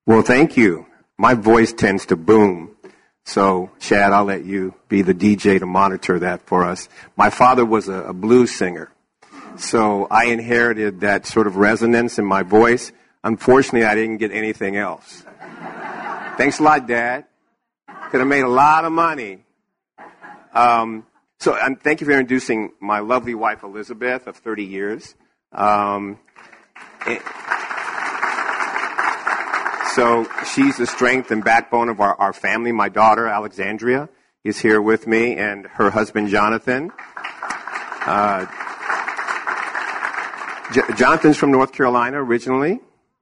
Well, thank you. My voice tends to boom. So, Chad, I'll let you be the DJ to monitor that for us. My father was a blues singer. So I inherited that sort of resonance in my voice. Unfortunately, I didn't get anything else. Thanks a lot, Dad. Could have made a lot of money. Thank you for introducing my lovely wife, Elizabeth, of 30 years. So she's the strength and backbone of our family. My daughter, Alexandria, is here with me, and her husband, Jonathan. Jonathan's from North Carolina originally.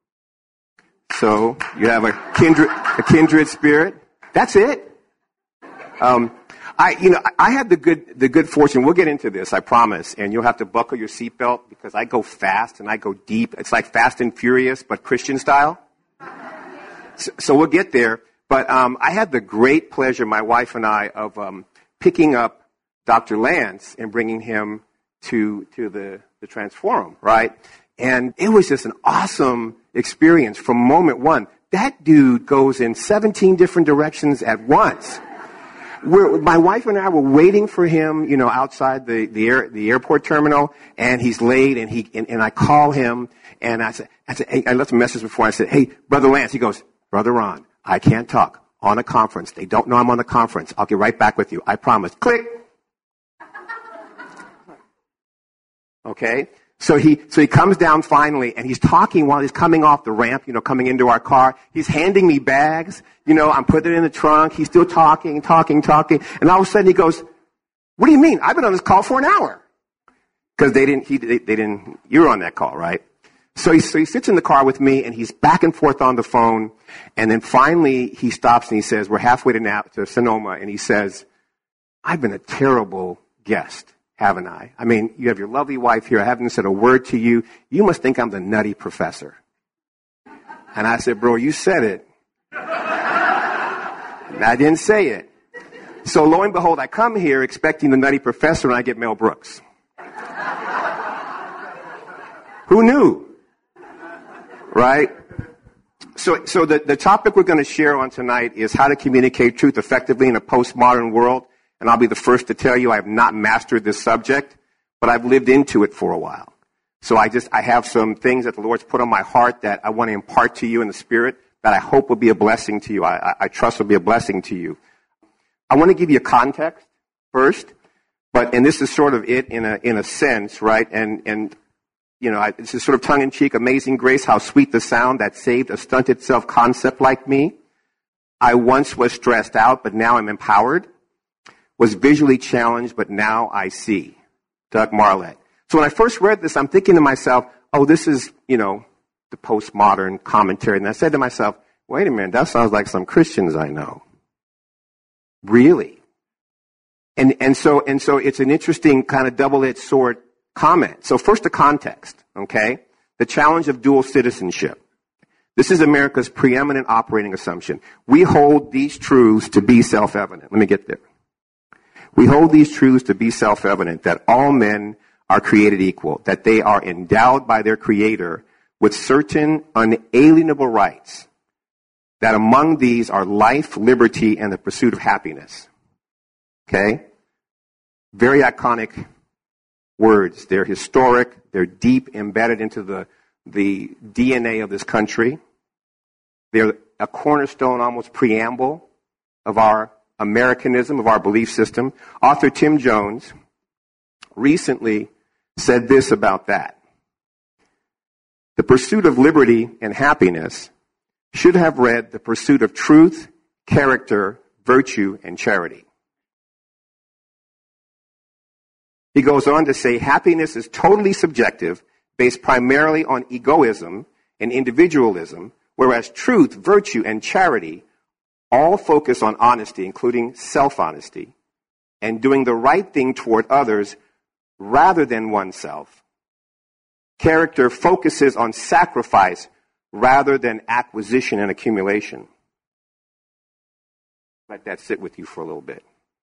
So you have a kindred spirit. That's it. I had the good fortune. We'll get into this, I promise. And you'll have to buckle your seatbelt because I go fast and I go deep. It's like Fast and Furious, but Christian style. So we'll get there. But I had the great pleasure, my wife and I, of picking up Dr. Lance and bringing him to the Transforum, right? And it was just an awesome experience from moment one. That dude goes in 17 different directions at once. My wife and I were waiting for him, outside the airport terminal, and he's late, and I call him, and I said, hey, I left a message before. I said, hey, Brother Lance. He goes, Brother Ron, I can't talk. On a conference. They don't know I'm on the conference. I'll get right back with you. I promise. Click. Okay. So he comes down finally, and he's talking while he's coming off the ramp, coming into our car. He's handing me bags. I'm putting it in the trunk. He's still talking. And all of a sudden he goes, what do you mean? I've been on this call for an hour. Because they didn't, you were on that call, right? So he sits in the car with me, and he's back and forth on the phone. And then finally he stops and he says, we're halfway to Sonoma. And he says, I've been a terrible guest, haven't I? I mean, you have your lovely wife here. I haven't said a word to you. You must think I'm the nutty professor. And I said, bro, you said it. And I didn't say it. So lo and behold, I come here expecting the nutty professor, and I get Mel Brooks. Who knew? Right? So the topic we're going to share on tonight is how to communicate truth effectively in a postmodern world. And I'll be the first to tell you I have not mastered this subject, but I've lived into it for a while. So I have some things that the Lord's put on my heart that I want to impart to you in the Spirit that I hope will be a blessing to you. I trust will be a blessing to you. I want to give you a context first, and this is sort of it in a sense, right? And this is sort of tongue-in-cheek, amazing grace, how sweet the sound that saved a stunted self-concept like me. I once was stressed out, but now I'm empowered. Was visually challenged, but now I see. Doug Marlett. So when I first read this, I'm thinking to myself, oh, this is, the postmodern commentary. And I said to myself, wait a minute, that sounds like some Christians I know. Really? And so it's an interesting kind of double-edged sword comment. So first the context, okay? The challenge of dual citizenship. This is America's preeminent operating assumption. We hold these truths to be self-evident. Let me get there. We hold these truths to be self-evident, that all men are created equal, that they are endowed by their Creator with certain unalienable rights, that among these are life, liberty, and the pursuit of happiness. Okay? Very iconic words. They're historic. They're deep embedded into the DNA of this country. They're a cornerstone, almost preamble of our Americanism, of our belief system. Author Tim Jones recently said this about that. The pursuit of liberty and happiness should have read the pursuit of truth, character, virtue, and charity. He goes on to say, happiness is totally subjective, based primarily on egoism and individualism, whereas truth, virtue, and charity all focus on honesty, including self-honesty, and doing the right thing toward others rather than oneself. Character focuses on sacrifice rather than acquisition and accumulation. Let that sit with you for a little bit.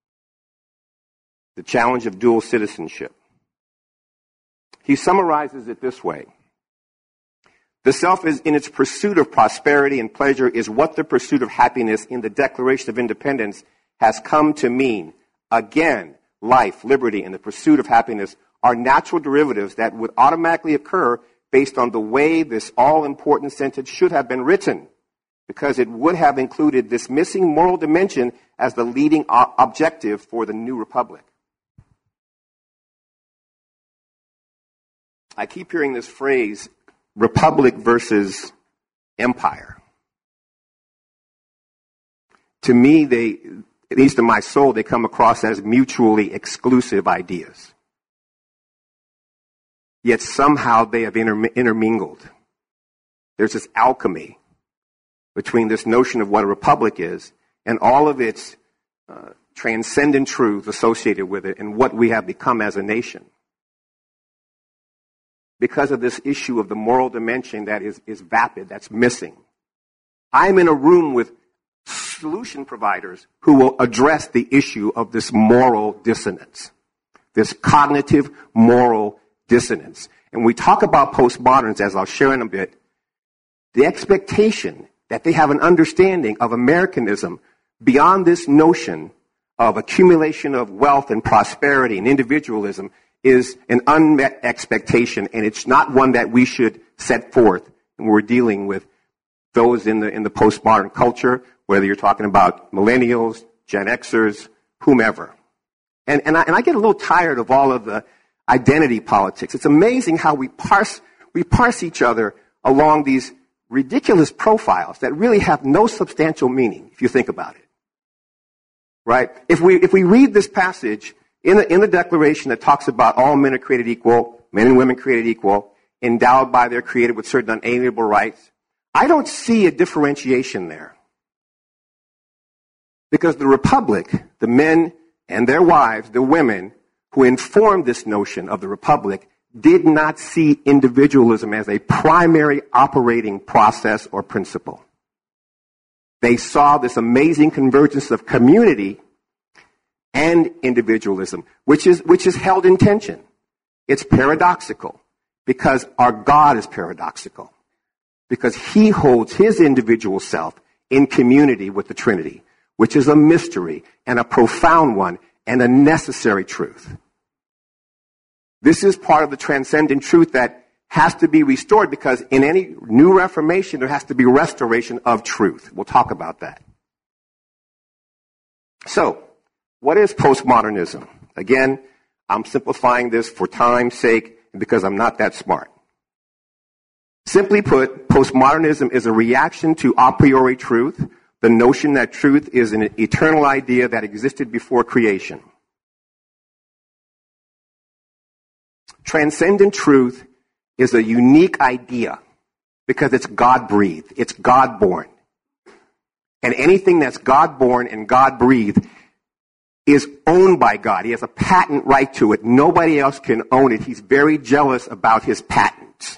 The challenge of dual citizenship. He summarizes it this way. The self is in its pursuit of prosperity and pleasure is what the pursuit of happiness in the Declaration of Independence has come to mean. Again, life, liberty, and the pursuit of happiness are natural derivatives that would automatically occur based on the way this all-important sentence should have been written, because it would have included this missing moral dimension as the leading objective for the new republic. I keep hearing this phrase, republic versus empire. To me, at least in my soul, they come across as mutually exclusive ideas. Yet somehow they have intermingled. There's this alchemy between this notion of what a republic is and all of its transcendent truth associated with it and what we have become as a nation. Because of this issue of the moral dimension that is vapid, that's missing. I'm in a room with solution providers who will address the issue of this moral dissonance, this cognitive moral dissonance. And we talk about postmoderns, as I'll share in a bit, the expectation that they have an understanding of Americanism beyond this notion of accumulation of wealth and prosperity and individualism is an unmet expectation, and it's not one that we should set forth when we're dealing with those in the postmodern culture, whether you're talking about millennials, Gen Xers, whomever. And I get a little tired of all of the identity politics. It's amazing how we parse each other along these ridiculous profiles that really have no substantial meaning, if you think about it. Right? If we read this passage in the Declaration that talks about all men are created equal, men and women created equal, endowed by their Creator with certain unalienable rights, I don't see a differentiation there. Because the Republic, the men and their wives, the women who informed this notion of the Republic, did not see individualism as a primary operating process or principle. They saw this amazing convergence of community and individualism, which is held in tension. It's paradoxical because our God is paradoxical, because he holds his individual self in community with the Trinity, which is a mystery and a profound one and a necessary truth. This is part of the transcendent truth that has to be restored, because in any new reformation, there has to be restoration of truth. We'll talk about that. So, what is postmodernism? Again, I'm simplifying this for time's sake and because I'm not that smart. Simply put, postmodernism is a reaction to a priori truth, the notion that truth is an eternal idea that existed before creation. Transcendent truth is a unique idea because it's God-breathed, it's God-born. And anything that's God-born and God-breathed is owned by God. He has a patent right to it. Nobody else can own it. He's very jealous about his patents.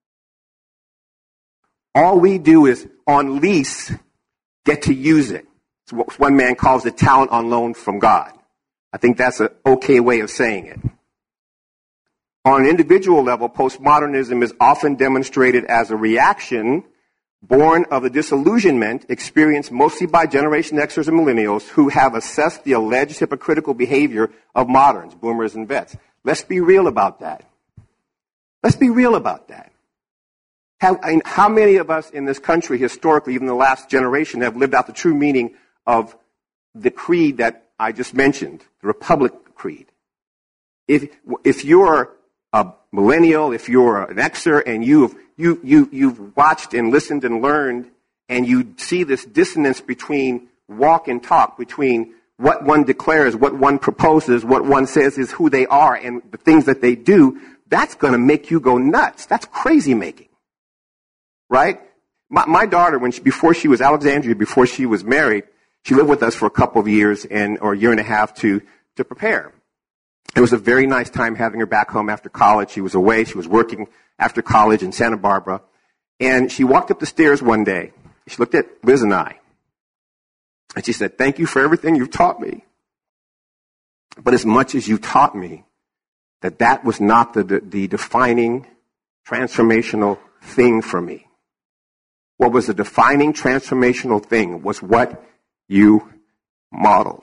All we do is, on lease, get to use it. It's what one man calls it, talent on loan from God. I think that's an okay way of saying it. On an individual level, postmodernism is often demonstrated as a reaction born of the disillusionment experienced mostly by Generation Xers and Millennials who have assessed the alleged hypocritical behavior of moderns, boomers and vets. Let's be real about that. Let's be real about that. How many of us in this country historically, even the last generation, have lived out the true meaning of the creed that I just mentioned, the Republic Creed? If you're a millennial, if you're an Xer and you've watched and listened and learned, and you see this dissonance between walk and talk, between what one declares, what one proposes, what one says is who they are, and the things that they do, that's going to make you go nuts. That's crazy making. Right? My daughter, before she was Alexandria, before she was married, she lived with us for a couple of years or a year and a half to prepare. It was a very nice time having her back home after college. She was away. She was working after college in Santa Barbara. And she walked up the stairs one day. She looked at Liz and I. And she said, "Thank you for everything you've taught me. But as much as you taught me, that was not the defining, transformational thing for me. What was the defining transformational thing was what you modeled.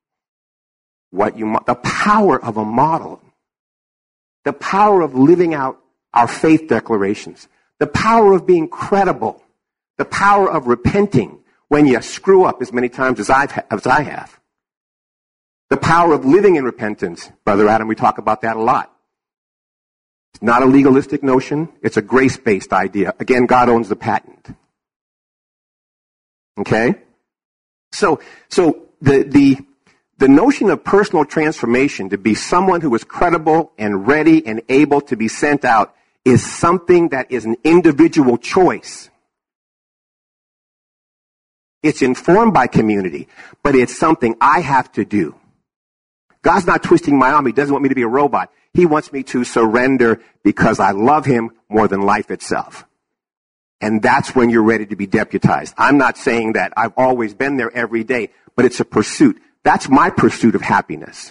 The power of a model. The power of living out our faith declarations. The power of being credible. The power of repenting when you screw up as many times as I have. The power of living in repentance. Brother Adam, we talk about that a lot. It's not a legalistic notion. It's a grace-based idea. Again, God owns the patent. Okay? So the notion of personal transformation, to be someone who is credible and ready and able to be sent out, is something that is an individual choice. It's informed by community, but it's something I have to do. God's not twisting my arm. He doesn't want me to be a robot. He wants me to surrender because I love him more than life itself. And that's when you're ready to be deputized. I'm not saying that I've always been there every day, but it's a pursuit. That's my pursuit of happiness.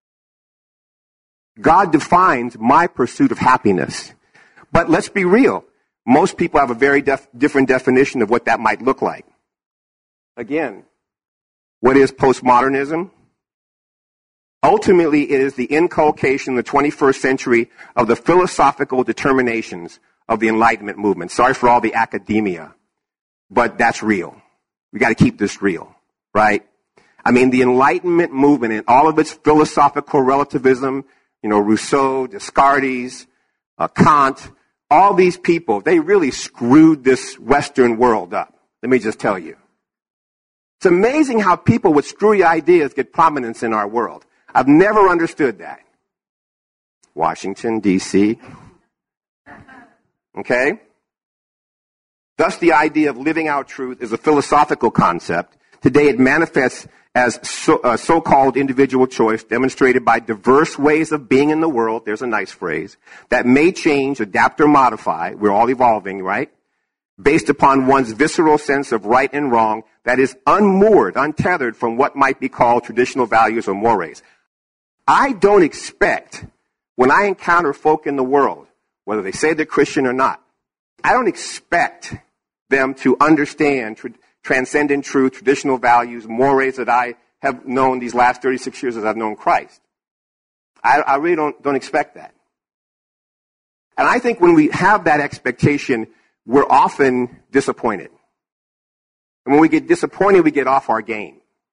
God defines my pursuit of happiness. But let's be real. Most people have a very different definition of what that might look like. Again, what is postmodernism? Ultimately, it is the inculcation in the 21st century of the philosophical determinations of the Enlightenment movement. Sorry for all the academia, but that's real. We got to keep this real, right? I mean, the Enlightenment movement and all of its philosophical relativism, Rousseau, Descartes, Kant, all these people, they really screwed this Western world up. Let me just tell you. It's amazing how people with screwy ideas get prominence in our world. I've never understood that. Washington, D.C. Okay? Thus, the idea of living out truth is a philosophical concept. Today, it manifests as so-called individual choice demonstrated by diverse ways of being in the world. There's a nice phrase. That may change, adapt, or modify. We're all evolving, right? Based upon one's visceral sense of right and wrong that is unmoored, untethered from what might be called traditional values or mores. I don't expect, when I encounter folk in the world, whether they say they're Christian or not, I don't expect them to understand transcendent truth, traditional values, mores that I have known these last 36 years as I've known Christ. I really don't expect that. And I think when we have that expectation, we're often disappointed. And when we get disappointed, we get off our game.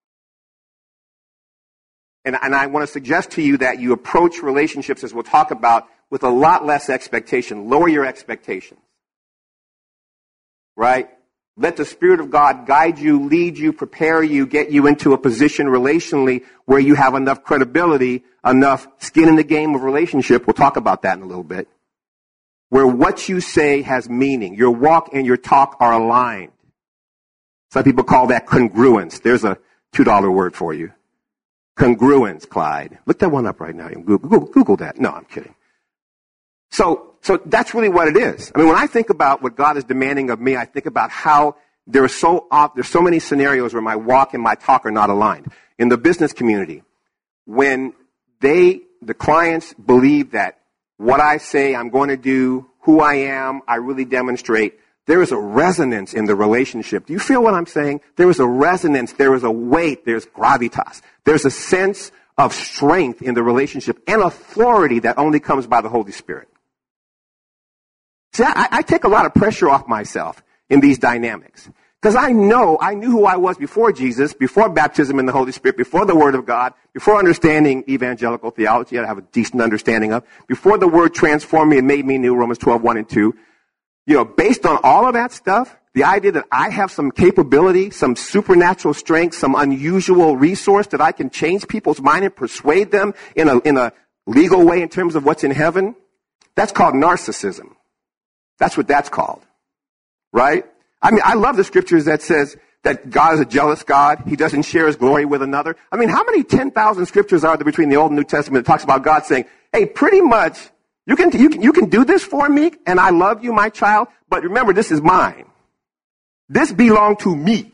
And I want to suggest to you that you approach relationships, as we'll talk about, with a lot less expectation. Lower your expectations. Right? Let the Spirit of God guide you, lead you, prepare you, get you into a position relationally where you have enough credibility, enough skin in the game of relationship. We'll talk about that in a little bit. Where what you say has meaning. Your walk and your talk are aligned. Some people call that congruence. There's a $2 word for you. Congruence, Clyde. Look that one up right now. Google that. No, I'm kidding. So that's really what it is. I mean, when I think about what God is demanding of me, I think about how there's so many scenarios where my walk and my talk are not aligned. In the business community, when the clients believe that what I say I'm going to do, who I am, I really demonstrate, there is a resonance in the relationship. Do you feel what I'm saying? There is a resonance, there is a weight, there's gravitas. There's a sense of strength in the relationship and authority that only comes by the Holy Spirit. See, I take a lot of pressure off myself in these dynamics. Because I knew who I was before Jesus, before baptism in the Holy Spirit, before the Word of God, before understanding evangelical theology, I have a decent understanding of, before the Word transformed me and made me new, Romans 12, 1 and 2. Based on all of that stuff, the idea that I have some capability, some supernatural strength, some unusual resource that I can change people's mind and persuade them in a legal way in terms of what's in heaven, that's called narcissism. That's what that's called. Right? I mean, I love the scriptures that says that God is a jealous God. He doesn't share his glory with another. I mean, how many 10,000 scriptures are there between the Old and New Testament that talks about God saying, hey, pretty much, you can do this for me, and I love you, my child, but remember, this is mine. This belongs to me.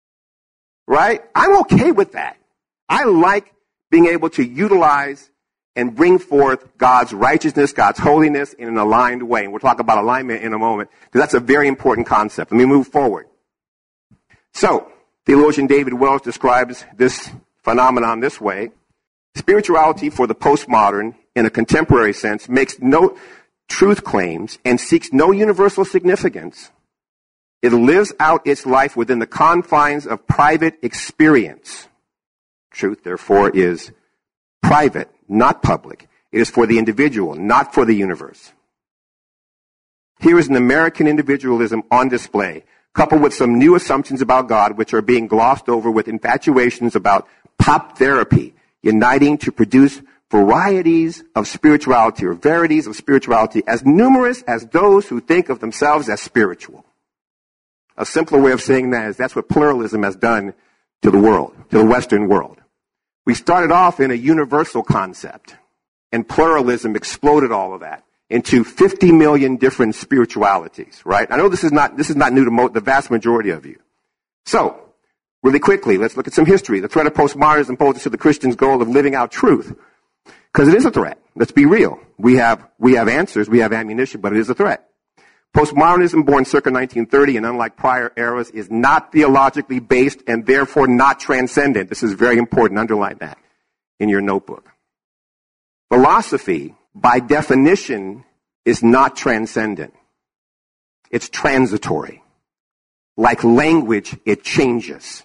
Right? I'm okay with that. I like being able to utilize and bring forth God's righteousness, God's holiness in an aligned way. And we'll talk about alignment in a moment, because that's a very important concept. Let me move forward. So, theologian David Wells describes this phenomenon this way. Spirituality for the postmodern, in a contemporary sense, makes no truth claims and seeks no universal significance. It lives out its life within the confines of private experience. Truth, therefore, is private, not public. It is for the individual, not for the universe. Here is an American individualism on display, coupled with some new assumptions about God, which are being glossed over with infatuations about pop therapy, uniting to produce varieties of spirituality, or verities of spirituality, as numerous as those who think of themselves as spiritual. A simpler way of saying that is that's what pluralism has done to the world, to the Western world. We started off in a universal concept, and pluralism exploded all of that into 50 million different spiritualities, right? I know this is not new to the vast majority of you. So, really quickly, let's look at some history. The threat of postmodernism poses to the Christian's goal of living out truth, because it is a threat. Let's be real. We have answers, we have ammunition, but it is a threat. Postmodernism, born circa 1930 and unlike prior eras, is not theologically based and therefore not transcendent. This is very important. Underline that in your notebook. Philosophy, by definition, is not transcendent. It's transitory. Like language, it changes.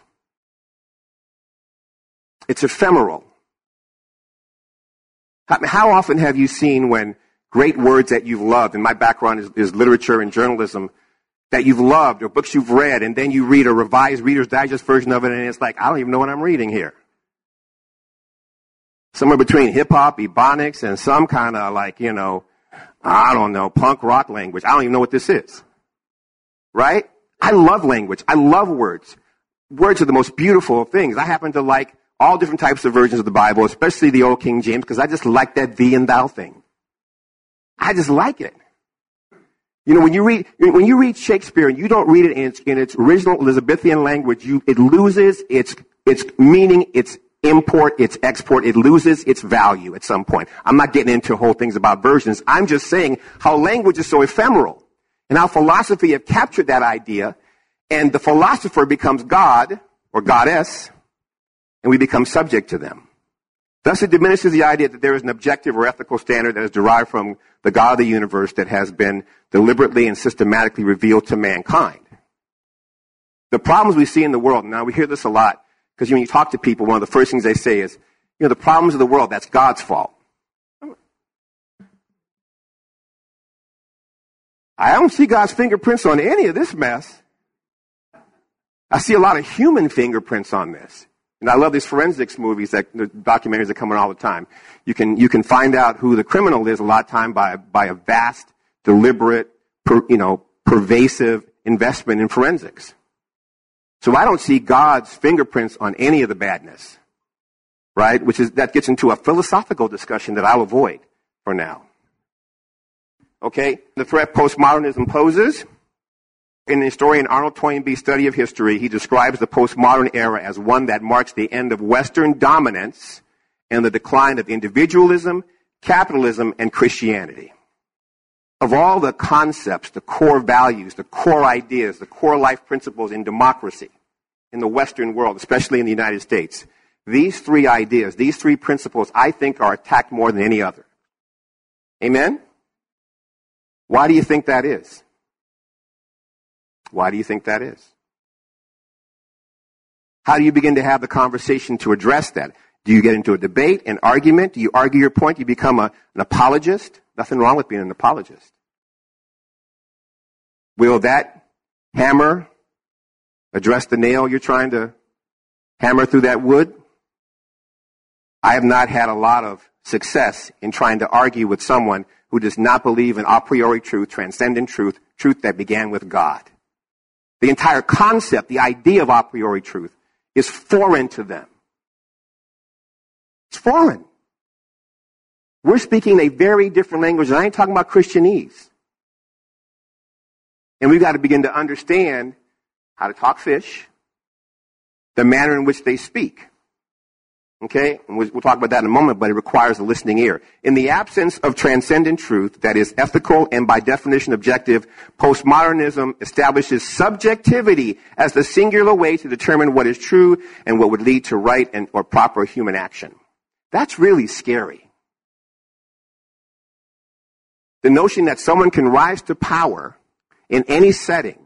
It's ephemeral. How often have you seen when great words that you've loved, and my background is literature and journalism, that you've loved or books you've read, and then you read a revised Reader's Digest version of it, and it's like, I don't even know what I'm reading here. Somewhere between hip-hop, ebonics, and some kind of I don't know, punk rock language. I don't even know what this is. Right? I love language. I love words. Words are the most beautiful things. I happen to like all different types of versions of the Bible, especially the Old King James, because I just like that thee and thou thing. I just like it. You know, when you read Shakespeare and you don't read it in its original Elizabethan language, it loses its meaning, its import, its export. It loses its value at some point. I'm not getting into whole things about versions. I'm just saying how language is so ephemeral and how philosophy have captured that idea, and the philosopher becomes God or goddess, and we become subject to them. Thus, it diminishes the idea that there is an objective or ethical standard that is derived from the God of the universe that has been deliberately and systematically revealed to mankind. The problems we see in the world, now we hear this a lot, because when you talk to people, one of the first things they say is, the problems of the world, that's God's fault. I don't see God's fingerprints on any of this mess. I see a lot of human fingerprints on this. And I love these forensics movies, the documentaries that come on all the time. You can find out who the criminal is a lot of time by a vast, deliberate, pervasive investment in forensics. So I don't see God's fingerprints on any of the badness, right? That gets into a philosophical discussion that I'll avoid for now. Okay? The threat postmodernism poses. In the historian Arnold Toynbee's study of history, he describes the postmodern era as one that marks the end of Western dominance and the decline of individualism, capitalism, and Christianity. Of all the concepts, the core values, the core ideas, the core life principles in democracy in the Western world, especially in the United States, these three ideas, these three principles, I think are attacked more than any other. Amen? Why do you think that is? Why do you think that is? How do you begin to have the conversation to address that? Do you get into a debate, an argument? Do you argue your point? Do you become an apologist? Nothing wrong with being an apologist. Will that hammer address the nail you're trying to hammer through that wood? I have not had a lot of success in trying to argue with someone who does not believe in a priori truth, transcendent truth, truth that began with God. The entire concept, the idea of a priori truth, is foreign to them. It's foreign. We're speaking a very different language, and I ain't talking about Christianese. And we've got to begin to understand how to talk fish, the manner in which they speak. Okay? And we'll talk about that in a moment, but it requires a listening ear. In the absence of transcendent truth that is ethical and by definition objective, postmodernism establishes subjectivity as the singular way to determine what is true and what would lead to right and or proper human action. That's really scary. The notion that someone can rise to power in any setting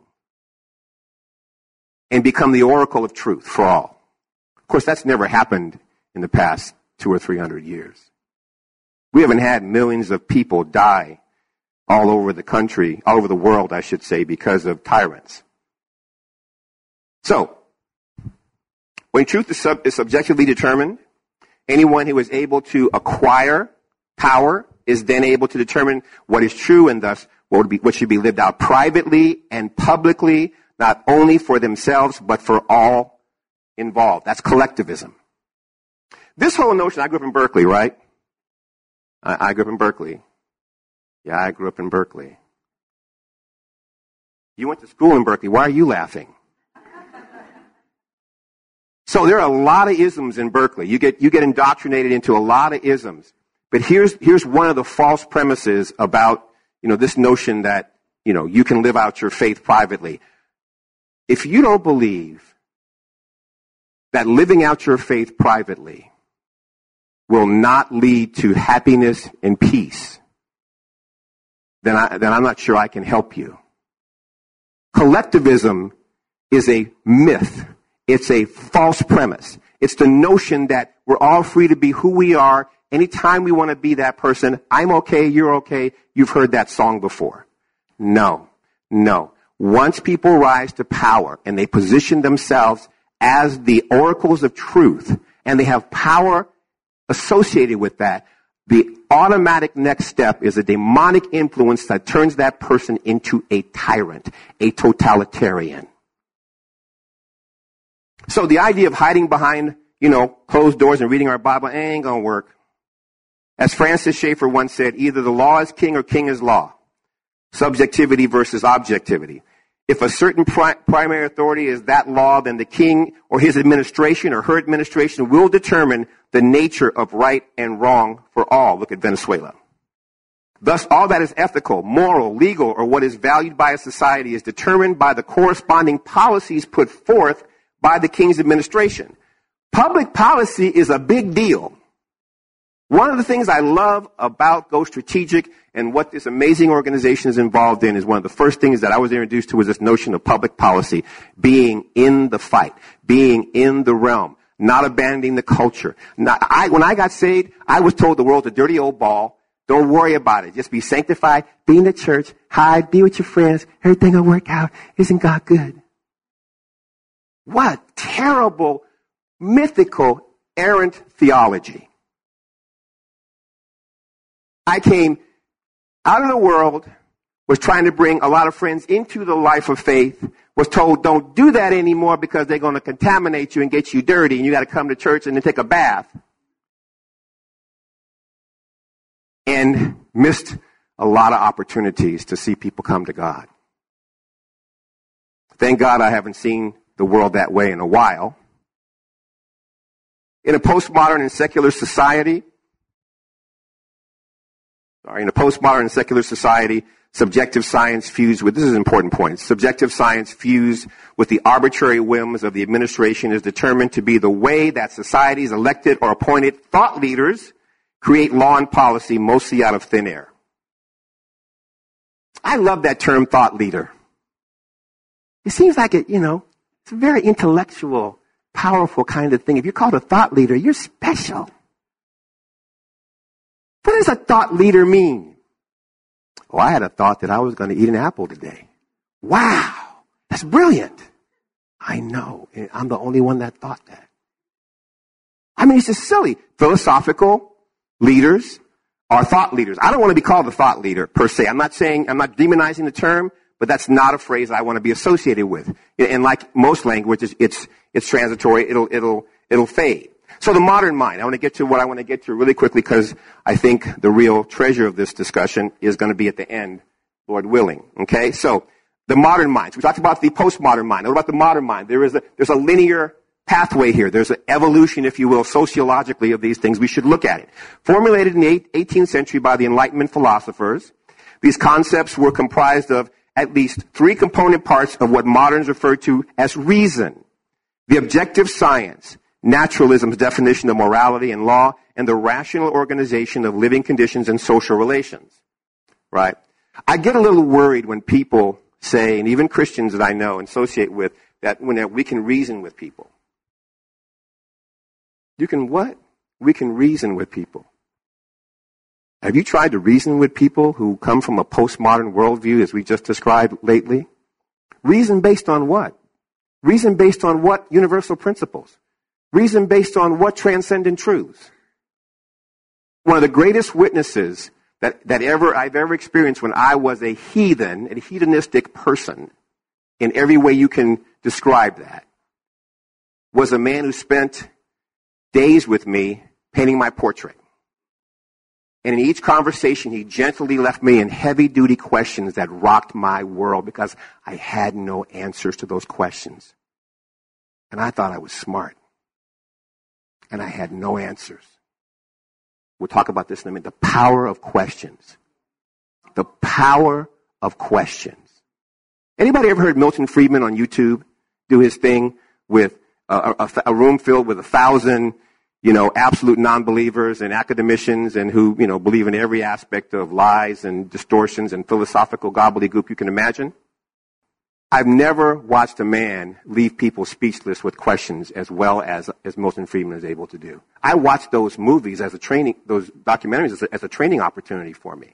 and become the oracle of truth for all. Of course, that's never happened in the past 200 or 300 years. We haven't had millions of people die all over the country, all over the world, I should say, because of tyrants. So, when truth is subjectively determined, anyone who is able to acquire power is then able to determine what is true and thus what should be lived out privately and publicly, not only for themselves, but for all involved. That's collectivism. This whole notion, I grew up in Berkeley, right? I grew up in Berkeley. Yeah, I grew up in Berkeley. You went to school in Berkeley. Why are you laughing? So there are a lot of isms in Berkeley. You get indoctrinated into a lot of isms. But here's one of the false premises about, this notion that, you can live out your faith privately. If you don't believe that living out your faith privately will not lead to happiness and peace, then I'm not sure I can help you. Collectivism is a myth. It's a false premise. It's the notion that we're all free to be who we are anytime we want to be that person. I'm okay, you're okay. You've heard that song before. No. Once people rise to power and they position themselves as the oracles of truth and they have power associated with that, the automatic next step is a demonic influence that turns that person into a tyrant, a totalitarian. So the idea of hiding behind, closed doors and reading our Bible ain't gonna work. As Francis Schaeffer once said, either the law is king or king is law. Subjectivity versus objectivity. If a certain primary authority is that law, then the king or his administration or her administration will determine the nature of right and wrong for all. Look at Venezuela. Thus, all that is ethical, moral, legal, or what is valued by a society is determined by the corresponding policies put forth by the king's administration. Public policy is a big deal. One of the things I love about Go Strategic and what this amazing organization is involved in is one of the first things that I was introduced to was this notion of public policy, being in the fight, being in the realm, not abandoning the culture. When I got saved, I was told the world's a dirty old ball. Don't worry about it. Just be sanctified, be in the church, hide, be with your friends. Everything will work out. Isn't God good? What terrible, mythical, errant theology. I came out of the world, was trying to bring a lot of friends into the life of faith, was told don't do that anymore because they're going to contaminate you and get you dirty and you got to come to church and then take a bath. And missed a lot of opportunities to see people come to God. Thank God I haven't seen the world that way in a while. In a postmodern and secular society, subjective science fused with, this is an important point, subjective science fused with the arbitrary whims of the administration is determined to be the way that society's elected or appointed thought leaders create law and policy mostly out of thin air. I love that term, thought leader. It seems like it's a very intellectual, powerful kind of thing. If you're called a thought leader, you're special. What does a thought leader mean? Oh, I had a thought that I was going to eat an apple today. Wow, that's brilliant. I know. I'm the only one that thought that. I mean, it's just silly. Philosophical leaders are thought leaders. I don't want to be called a thought leader per se. I'm not demonizing the term, but that's not a phrase I want to be associated with. And like most languages, it's transitory. It'll fade. So the modern mind, I want to get to what I want to get to really quickly because I think the real treasure of this discussion is going to be at the end, Lord willing. Okay? So the modern mind. So we talked about the postmodern mind. What about the modern mind? There's a linear pathway here. There's an evolution, if you will, sociologically of these things. We should look at it. Formulated in the 18th century by the Enlightenment philosophers, these concepts were comprised of at least three component parts of what moderns refer to as reason: the objective science, naturalism's definition of morality and law, and the rational organization of living conditions and social relations. Right? I get a little worried when people say, and even Christians that I know and associate with, that when we can reason with people. You can what? We can reason with people. Have you tried to reason with people who come from a postmodern worldview, as we just described lately? Reason based on what? Reason based on what universal principles? Reason based on what transcendent truths? One of the greatest witnesses that I've ever experienced when I was a heathen, a hedonistic person, in every way you can describe that, was a man who spent days with me painting my portrait. And in each conversation, he gently left me in heavy-duty questions that rocked my world because I had no answers to those questions. And I thought I was smart. And I had no answers. We'll talk about this in a minute. The power of questions. The power of questions. Anybody ever heard Milton Friedman on YouTube do his thing with a room filled with 1,000, absolute non-believers and academicians and who, believe in every aspect of lies and distortions and philosophical gobbledygook you can imagine? I've never watched a man leave people speechless with questions as well as Milton Friedman is able to do. I watched those movies as those documentaries as a training opportunity for me.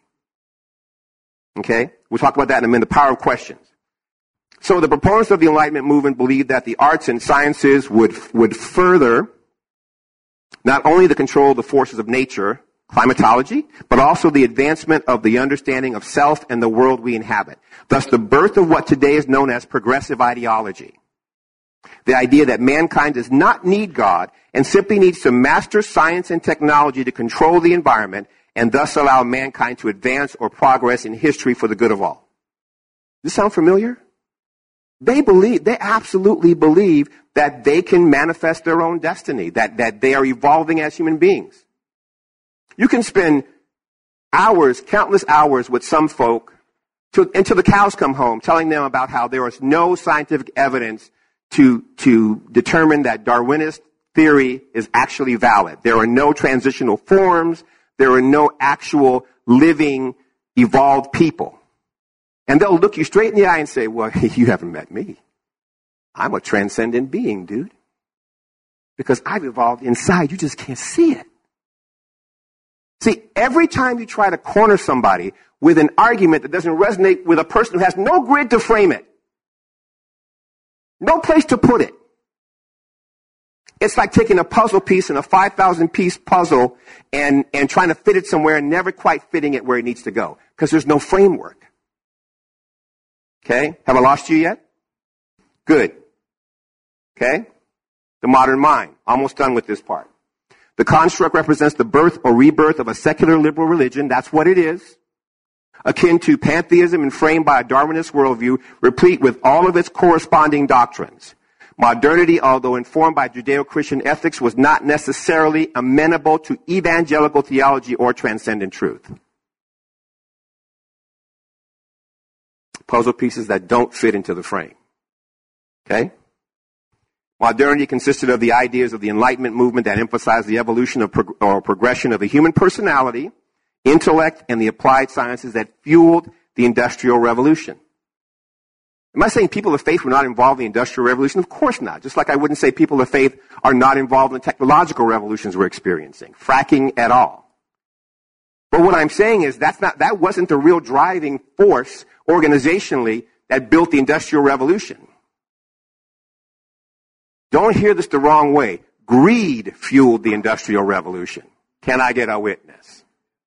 Okay? We'll talk about that in a minute, the power of questions. So the proponents of the Enlightenment movement believed that the arts and sciences would further not only the control of the forces of nature, climatology, but also the advancement of the understanding of self and the world we inhabit. Thus, the birth of what today is known as progressive ideology. The idea that mankind does not need God and simply needs to master science and technology to control the environment and thus allow mankind to advance or progress in history for the good of all. Does this sound familiar? They absolutely believe that they can manifest their own destiny, that they are evolving as human beings. You can spend hours, countless hours with some folk until the cows come home, telling them about how there is no scientific evidence to determine that Darwinist theory is actually valid. There are no transitional forms. There are no actual living, evolved people. And they'll look you straight in the eye and say, well, you haven't met me. I'm a transcendent being, dude. Because I've evolved inside. You just can't see it. See, every time you try to corner somebody with an argument that doesn't resonate with a person who has no grid to frame it, no place to put it, it's like taking a puzzle piece in a 5,000-piece puzzle and trying to fit it somewhere and never quite fitting it where it needs to go because there's no framework. Okay? Have I lost you yet? Good. Okay? The modern mind. Almost done with this part. The construct represents the birth or rebirth of a secular liberal religion. That's what it is. Akin to pantheism and framed by a Darwinist worldview, replete with all of its corresponding doctrines. Modernity, although informed by Judeo-Christian ethics, was not necessarily amenable to evangelical theology or transcendent truth. Puzzle pieces that don't fit into the frame. Okay? Modernity consisted of the ideas of the Enlightenment movement that emphasized the evolution or progression of the human personality, intellect, and the applied sciences that fueled the Industrial Revolution. Am I saying people of faith were not involved in the Industrial Revolution? Of course not. Just like I wouldn't say people of faith are not involved in the technological revolutions we're experiencing, fracking at all. But what I'm saying is that wasn't the real driving force organizationally that built the Industrial Revolution. Don't hear this the wrong way. Greed fueled the Industrial Revolution. Can I get a witness?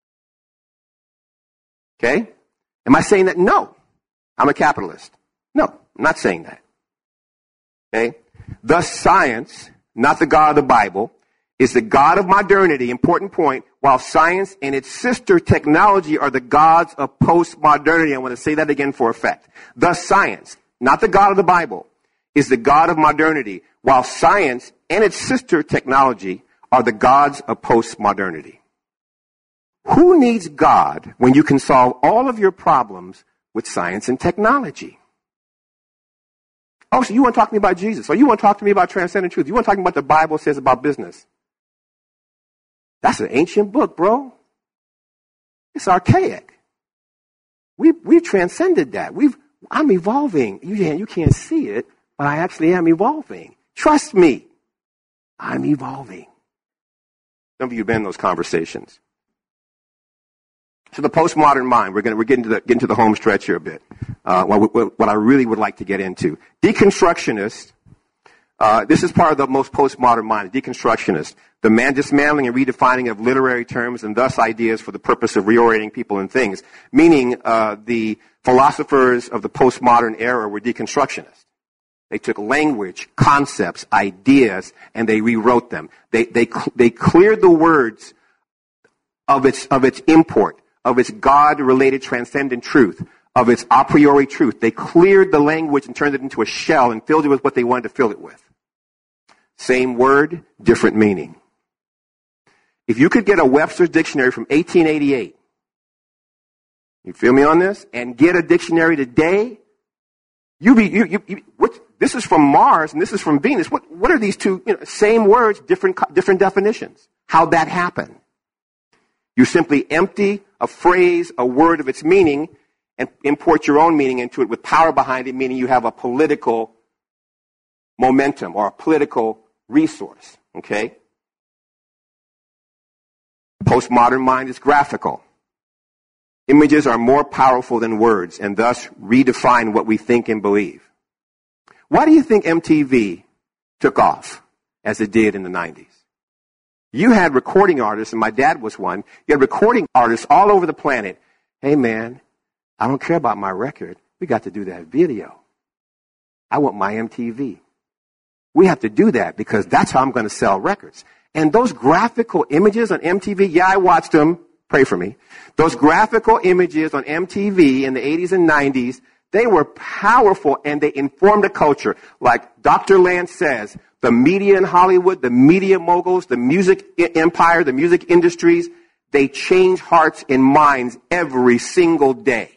Okay? Am I saying that? No. I'm a capitalist. No, I'm not saying that. Okay? Thus, science, not the God of the Bible, is the God of modernity, important point, while science and its sister technology are the gods of postmodernity. I want to say that again for effect. Thus, science, not the God of the Bible, is the God of modernity, while science and its sister technology are the gods of postmodernity. Who needs God when you can solve all of your problems with science and technology? Oh, so you want to talk to me about Jesus, or you want to talk to me about transcendent truth. You want to talk to me about what the Bible says about business. That's an ancient book, bro. It's archaic. We've transcended that. I'm evolving. You can't see it, but I actually am evolving. Trust me. I'm evolving. Some of you have been in those conversations. So the postmodern mind, we're getting to the home stretch here a bit. What I really would like to get into. Deconstructionist, this is part of the most postmodern mind, deconstructionist. The dismantling and redefining of literary terms and thus ideas for the purpose of reorienting people and things. Meaning, the philosophers of the postmodern era were deconstructionists. They took language, concepts, ideas, and they rewrote them. They cleared the words of its import, of its God-related transcendent truth, of its a priori truth. They cleared the language and turned it into a shell and filled it with what they wanted to fill it with. Same word, different meaning. If you could get a Webster's dictionary from 1888, you feel me on this, and get a dictionary today, this is from Mars and this is from Venus. What are these two, same words, different definitions? How'd that happen? You simply empty a phrase, a word of its meaning, and import your own meaning into it with power behind it, meaning you have a political momentum or a political resource, okay? Postmodern mind is graphical. Images are more powerful than words and thus redefine what we think and believe. Why do you think MTV took off as it did in the 90s? You had recording artists, and my dad was one. You had recording artists all over the planet. Hey, man, I don't care about my record. We got to do that video. I want my MTV. We have to do that because that's how I'm going to sell records. And those graphical images on MTV, yeah, I watched them. Pray for me. Those graphical images on MTV in the 80s and 90s, they were powerful and they informed the culture. Like Dr. Lance says, the media in Hollywood, the media moguls, the music empire, the music industries, they change hearts and minds every single day.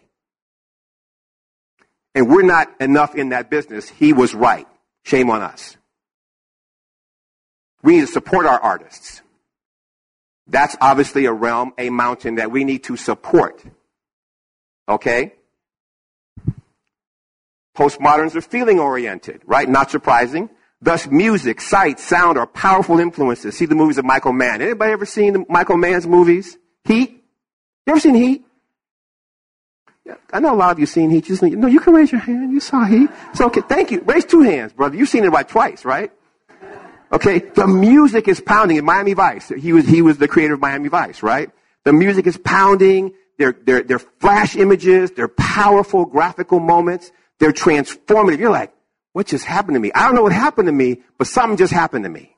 And we're not enough in that business. He was right. Shame on us. We need to support our artists. That's obviously a realm, a mountain that we need to support. Okay? Postmoderns are feeling oriented, right? Not surprising. Thus, music, sight, sound are powerful influences. See the movies of Michael Mann. Anybody ever seen the Michael Mann's movies? Heat? You ever seen Heat? Yeah, I know a lot of you seen Heat. No, you can raise your hand. You saw Heat. It's okay. Thank you. Raise two hands, brother. You've seen it about twice, right? Okay. The music is pounding in Miami Vice. He was the creator of Miami Vice, right? The music is pounding. They're flash images. They're powerful graphical moments. They're transformative. You're like, what just happened to me? I don't know what happened to me, but something just happened to me.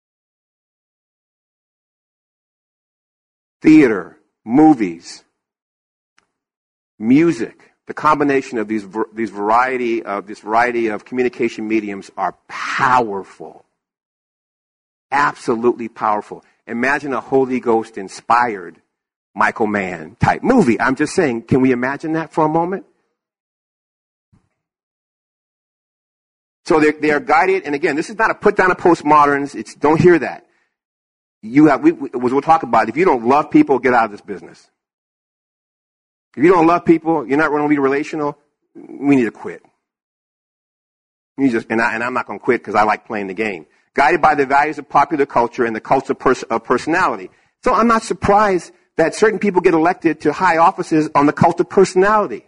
Theater, movies, music, the combination of this variety of communication mediums are powerful. Absolutely powerful. Imagine a Holy Ghost inspired Michael Mann type movie. I'm just saying, can we imagine that for a moment? So they are guided, and again, this is not a put down of postmoderns. Don't hear that. We'll talk about it. If you don't love people, get out of this business. If you don't love people, you're not going to be relational, we need to quit. And I'm not going to quit because I like playing the game. Guided by the values of popular culture and the cult of personality. So I'm not surprised that certain people get elected to high offices on the cult of personality.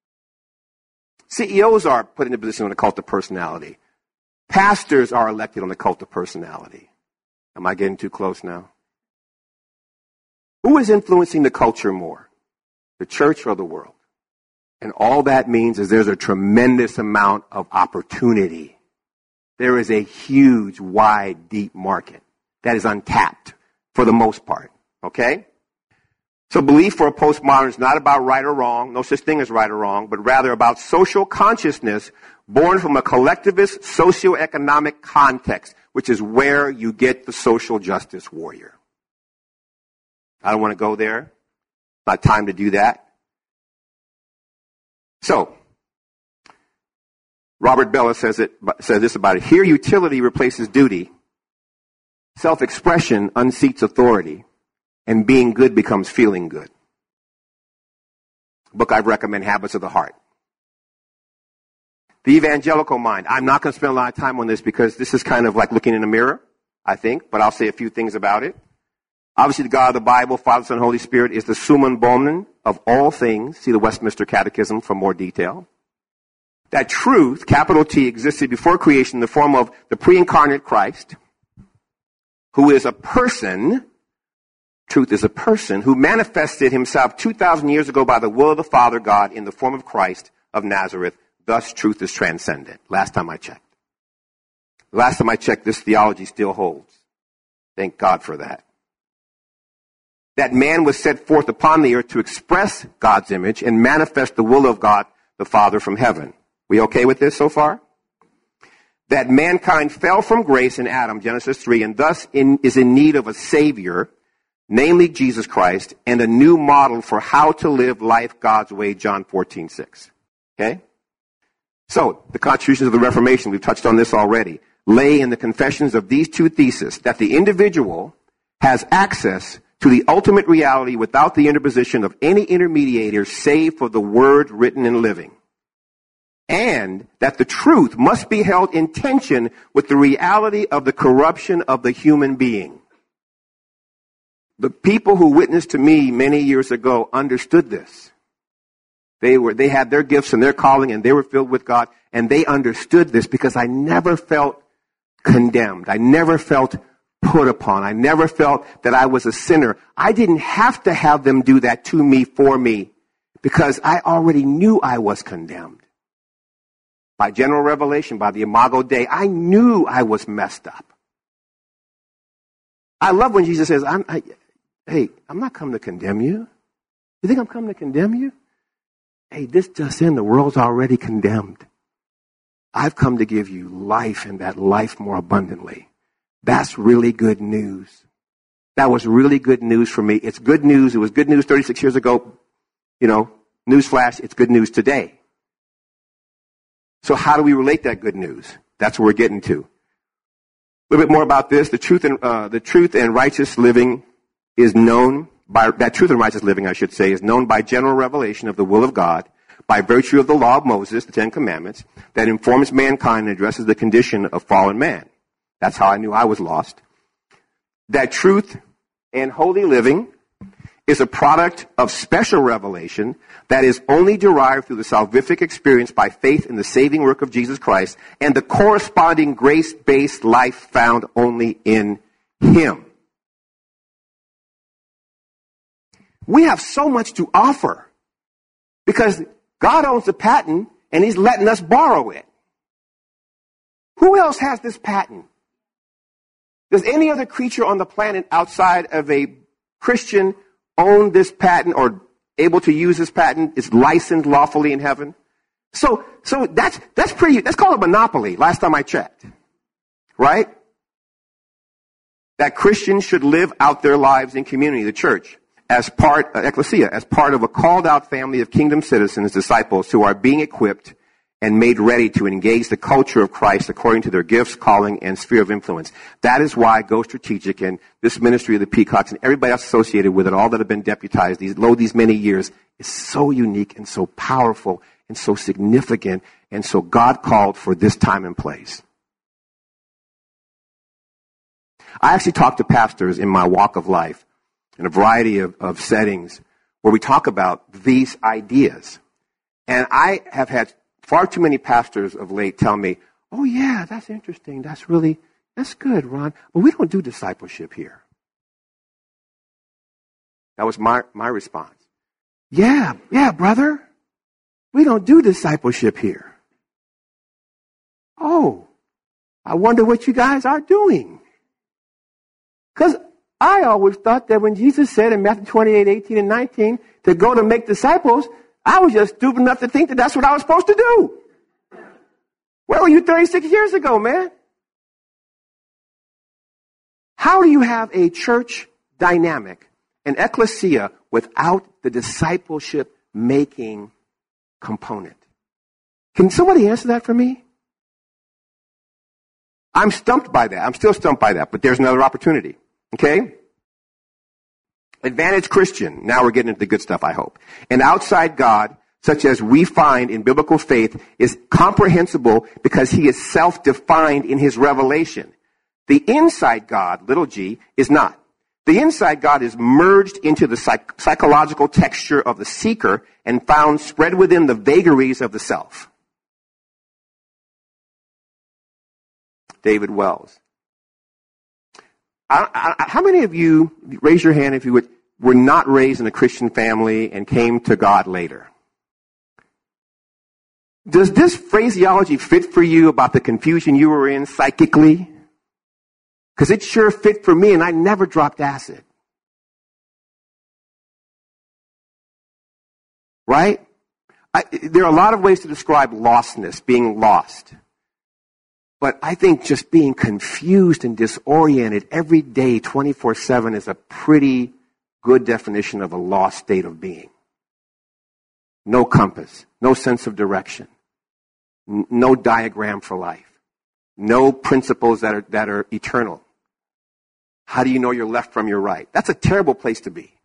CEOs are put in a position on the cult of personality. Pastors are elected on the cult of personality. Am I getting too close now? Who is influencing the culture more? The church or the world? And all that means is there's a tremendous amount of opportunity. There is a huge, wide, deep market that is untapped for the most part. Okay? So belief for a postmodern is not about right or wrong, no such thing as right or wrong, but rather about social consciousness born from a collectivist socioeconomic context, which is where you get the social justice warrior. I don't want to go there. Not time to do that. So, Robert Bellah says this about it. Here utility replaces duty. Self-expression unseats authority. And being good becomes feeling good. Book I recommend, Habits of the Heart. The evangelical mind. I'm not going to spend a lot of time on this because this is kind of like looking in a mirror, I think, but I'll say a few things about it. Obviously, the God of the Bible, Father, Son, Holy Spirit is the summum bonum of all things. See the Westminster Catechism for more detail. That truth, capital T, existed before creation in the form of the pre-incarnate Christ, who is a person. Truth is a person who manifested himself 2,000 years ago by the will of the Father God in the form of Christ of Nazareth. Thus, truth is transcendent. Last time I checked. Last time I checked, this theology still holds. Thank God for that. That man was set forth upon the earth to express God's image and manifest the will of God the Father from heaven. We okay with this so far? That mankind fell from grace in Adam, Genesis 3, and thus is in need of a Savior, namely Jesus Christ, and a new model for how to live life God's way, John 14:6. Okay? So, the contributions of the Reformation, we've touched on this already, lay in the confessions of these two theses, that the individual has access to the ultimate reality without the interposition of any intermediator save for the word written and living, and that the truth must be held in tension with the reality of the corruption of the human being. The people who witnessed to me many years ago understood this. They had their gifts and their calling, and they were filled with God, and they understood this because I never felt condemned. I never felt put upon. I never felt that I was a sinner. I didn't have to have them do that to me, for me, because I already knew I was condemned. By general revelation, by the Imago Dei, I knew I was messed up. I love when Jesus says, hey, I'm not coming to condemn you. You think I'm coming to condemn you? Hey, this just in, the world's already condemned. I've come to give you life, and that life more abundantly. That's really good news. That was really good news for me. It's good news. It was good news 36 years ago. You know, newsflash, it's good news today. So how do we relate that good news? That's what we're getting to. A little bit more about this. The truth and righteous living is known by, that truth and righteous living, I should say, is known by general revelation of the will of God, by virtue of the law of Moses, the Ten Commandments, that informs mankind and addresses the condition of fallen man. That's how I knew I was lost. That truth and holy living is a product of special revelation that is only derived through the salvific experience by faith in the saving work of Jesus Christ and the corresponding grace-based life found only in Him. We have so much to offer because God owns the patent and He's letting us borrow it. Who else has this patent? Does any other creature on the planet outside of a Christian own this patent or able to use this patent? Is licensed lawfully in heaven? So that's called a monopoly, last time I checked. Right? That Christians should live out their lives in community, the church, as part, ecclesia, as part of a called out family of kingdom citizens, disciples who are being equipped and made ready to engage the culture of Christ according to their gifts, calling, and sphere of influence. That is why Go Strategic and this ministry of the Peacocks and everybody else associated with it, all that have been deputized these many years, is so unique and so powerful and so significant and so God called for this time and place. I actually talk to pastors in my walk of life in a variety of settings where we talk about these ideas. And I have had far too many pastors of late tell me, oh yeah, that's interesting. That's good, Ron. But we don't do discipleship here. That was my response. Yeah, brother. We don't do discipleship here. Oh, I wonder what you guys are doing. Because I always thought that when Jesus said in Matthew 28, 18 and 19 to go to make disciples, I was just stupid enough to think that that's what I was supposed to do. Where were you 36 years ago, man? How do you have a church dynamic, an ecclesia, without the discipleship making component? Can somebody answer that for me? I'm stumped by that. I'm still stumped by that, but there's another opportunity. Okay? Advantage Christian. Now we're getting into the good stuff, I hope. An outside God, such as we find in biblical faith, is comprehensible because he is self-defined in his revelation. The inside God, little g, is not. The inside God is merged into the psychological texture of the seeker and found spread within the vagaries of the self. David Wells. How many of you, raise your hand if you would, were not raised in a Christian family and came to God later? Does this phraseology fit for you about the confusion you were in psychically? Because it sure fit for me, and I never dropped acid. Right? There are a lot of ways to describe lostness, being lost. But I think just being confused and disoriented every day, 24/7, is a pretty good definition of a lost state of being. No compass, no sense of direction, no diagram for life, no principles that are eternal. How do you know your left from your right? That's a terrible place to be.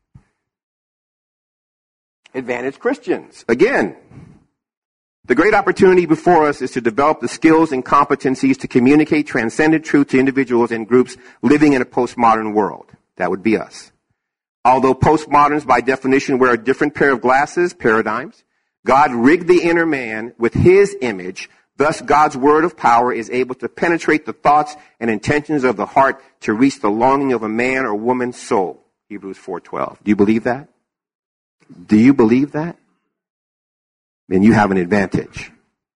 Advantage Christians. Again, the great opportunity before us is to develop the skills and competencies to communicate transcendent truth to individuals and groups living in a postmodern world. That would be us. Although postmoderns by definition wear a different pair of glasses, paradigms, God rigged the inner man with his image. Thus, God's word of power is able to penetrate the thoughts and intentions of the heart to reach the longing of a man or woman's soul. Hebrews 4:12. Do you believe that? Do you believe that? Then you have an advantage.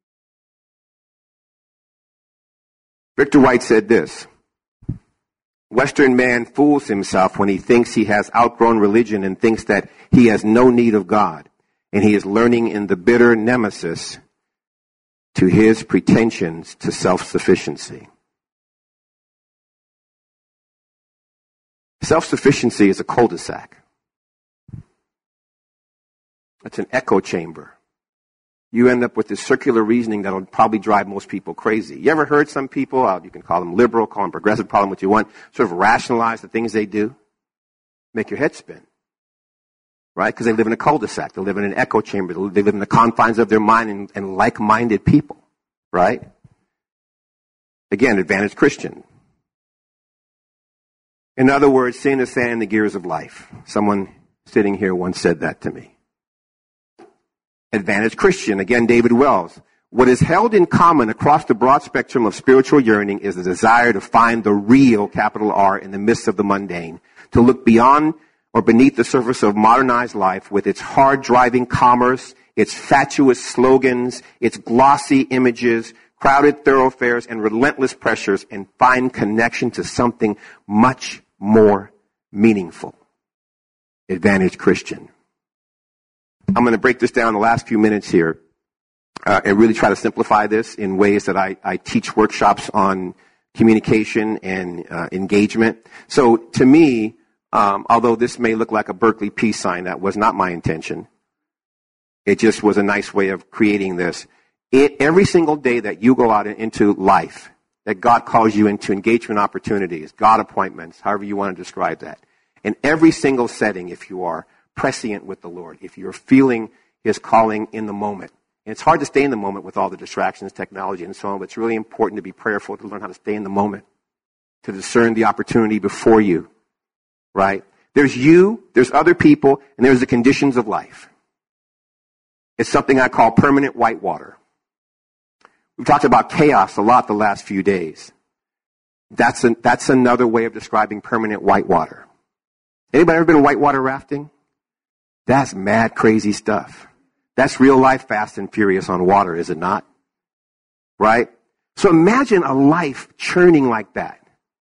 Victor White said this: Western man fools himself when he thinks he has outgrown religion and thinks that he has no need of God, and he is learning in the bitter nemesis to his pretensions to self-sufficiency. Self-sufficiency is a cul-de-sac. It's an echo chamber. You end up with this circular reasoning that'll probably drive most people crazy. You ever heard some people, you can call them liberal, call them progressive, call them what you want, sort of rationalize the things they do? Make your head spin. Right? Because they live in a cul-de-sac. They live in an echo chamber. They live in the confines of their mind and like-minded people. Right? Again, advantage Christian. In other words, sin is sand in the gears of life. Someone sitting here once said that to me. Advantage Christian. Again, David Wells. What is held in common across the broad spectrum of spiritual yearning is the desire to find the real, capital R, in the midst of the mundane, to look beyond or beneath the surface of modernized life with its hard-driving commerce, its fatuous slogans, its glossy images, crowded thoroughfares, and relentless pressures, and find connection to something much more meaningful. Advantage Christian. I'm going to break this down the last few minutes here and really try to simplify this in ways that I teach workshops on communication and engagement. So to me, although this may look like a Berkeley peace sign, that was not my intention. It just was a nice way of creating this. Every single day that you go out into life, that God calls you into engagement opportunities, God appointments, however you want to describe that. In every single setting, if you are prescient with the Lord, if you're feeling his calling in the moment. And it's hard to stay in the moment with all the distractions, technology, and so on, but it's really important to be prayerful, to learn how to stay in the moment, to discern the opportunity before you, right? There's you, there's other people, and there's the conditions of life. It's something I call permanent whitewater. We've talked about chaos a lot the last few days. That's another way of describing permanent whitewater. Anybody ever been whitewater rafting? That's mad crazy stuff. That's real life Fast and Furious on water, is it not? Right? So imagine a life churning like that.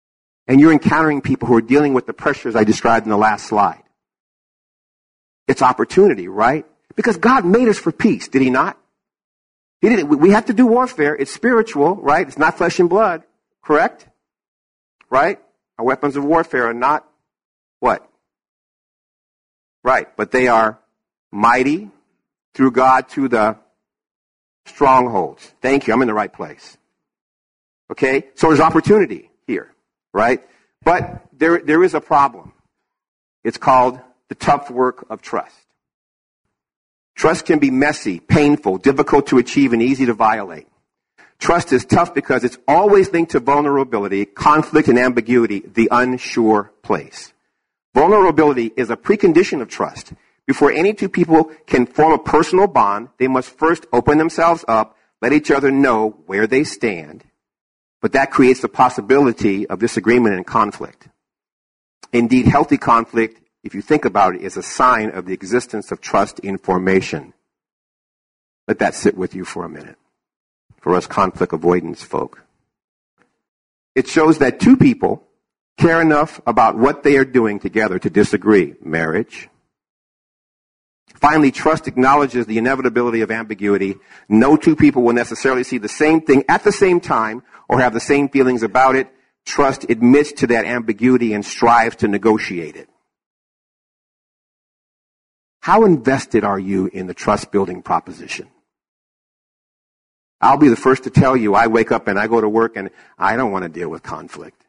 and you're encountering people who are dealing with the pressures I described in the last slide. It's opportunity, right? Because God made us for peace, did he not? He didn't. We have to do warfare. It's spiritual, right? It's not flesh and blood, correct? Right? Our weapons of warfare are not what? Right, but they are mighty through God to the strongholds. Thank you, I'm in the right place. Okay, so there's opportunity here, right? But there is a problem. It's called the tough work of trust. Trust can be messy, painful, difficult to achieve, and easy to violate. Trust is tough because it's always linked to vulnerability, conflict, and ambiguity, the unsure place. Vulnerability is a precondition of trust. Before any two people can form a personal bond, they must first open themselves up, let each other know where they stand. But that creates the possibility of disagreement and conflict. Indeed, healthy conflict, if you think about it, is a sign of the existence of trust in formation. Let that sit with you for a minute. For us conflict avoidance folk. It shows that two people care enough about what they are doing together to disagree. Marriage. Finally, trust acknowledges the inevitability of ambiguity. No two people will necessarily see the same thing at the same time or have the same feelings about it. Trust admits to that ambiguity and strives to negotiate it. How invested are you in the trust building proposition? I'll be the first to tell you, I wake up and I go to work and I don't want to deal with conflict.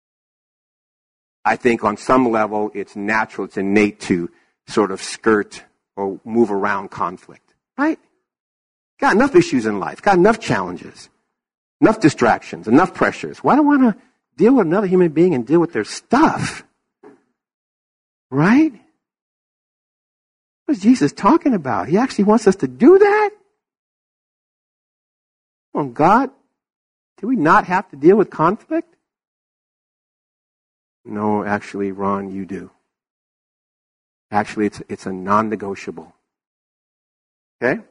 I think on some level it's natural, it's innate to sort of skirt or move around conflict, right? Got enough issues in life, got enough challenges, enough distractions, enough pressures. Why do I want to deal with another human being and deal with their stuff? Right? What is Jesus talking about? He actually wants us to do that? Oh, God, do we not have to deal with conflict? No, actually, Ron, you do. Actually, it's a non-negotiable. Okay?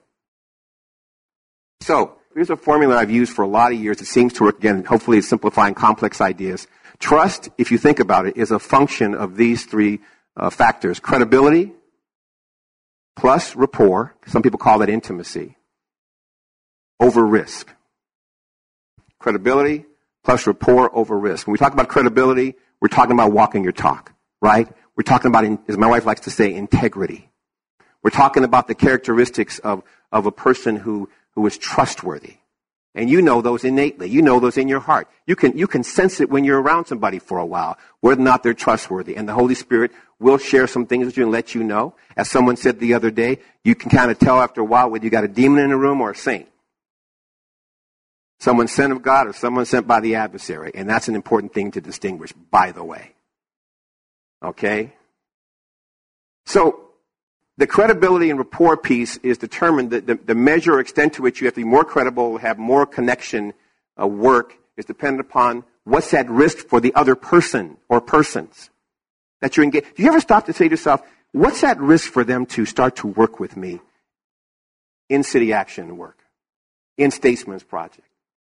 So, here's a formula I've used for a lot of years. It seems to work. Again, hopefully it's simplifying complex ideas. Trust, if you think about it, is a function of these three factors. Credibility plus rapport. Some people call that intimacy. Over risk. Credibility plus rapport over risk. When we talk about credibility, we're talking about walking your talk, right? We're talking about, as my wife likes to say, integrity. We're talking about the characteristics of a person who is trustworthy. And you know those innately. You know those in your heart. You can sense it when you're around somebody for a while, whether or not they're trustworthy. And the Holy Spirit will share some things with you and let you know. As someone said the other day, you can kind of tell after a while whether you got a demon in the room or a saint. Someone sent of God or someone sent by the adversary. And that's an important thing to distinguish, by the way. Okay? So, the credibility and rapport piece is determined, the measure or extent to which you have to be more credible, have more connection, work, is dependent upon what's at risk for the other person or persons that you're engaged. Do you ever stop to say to yourself, what's at risk for them to start to work with me in City Action work, in Statesman's Project,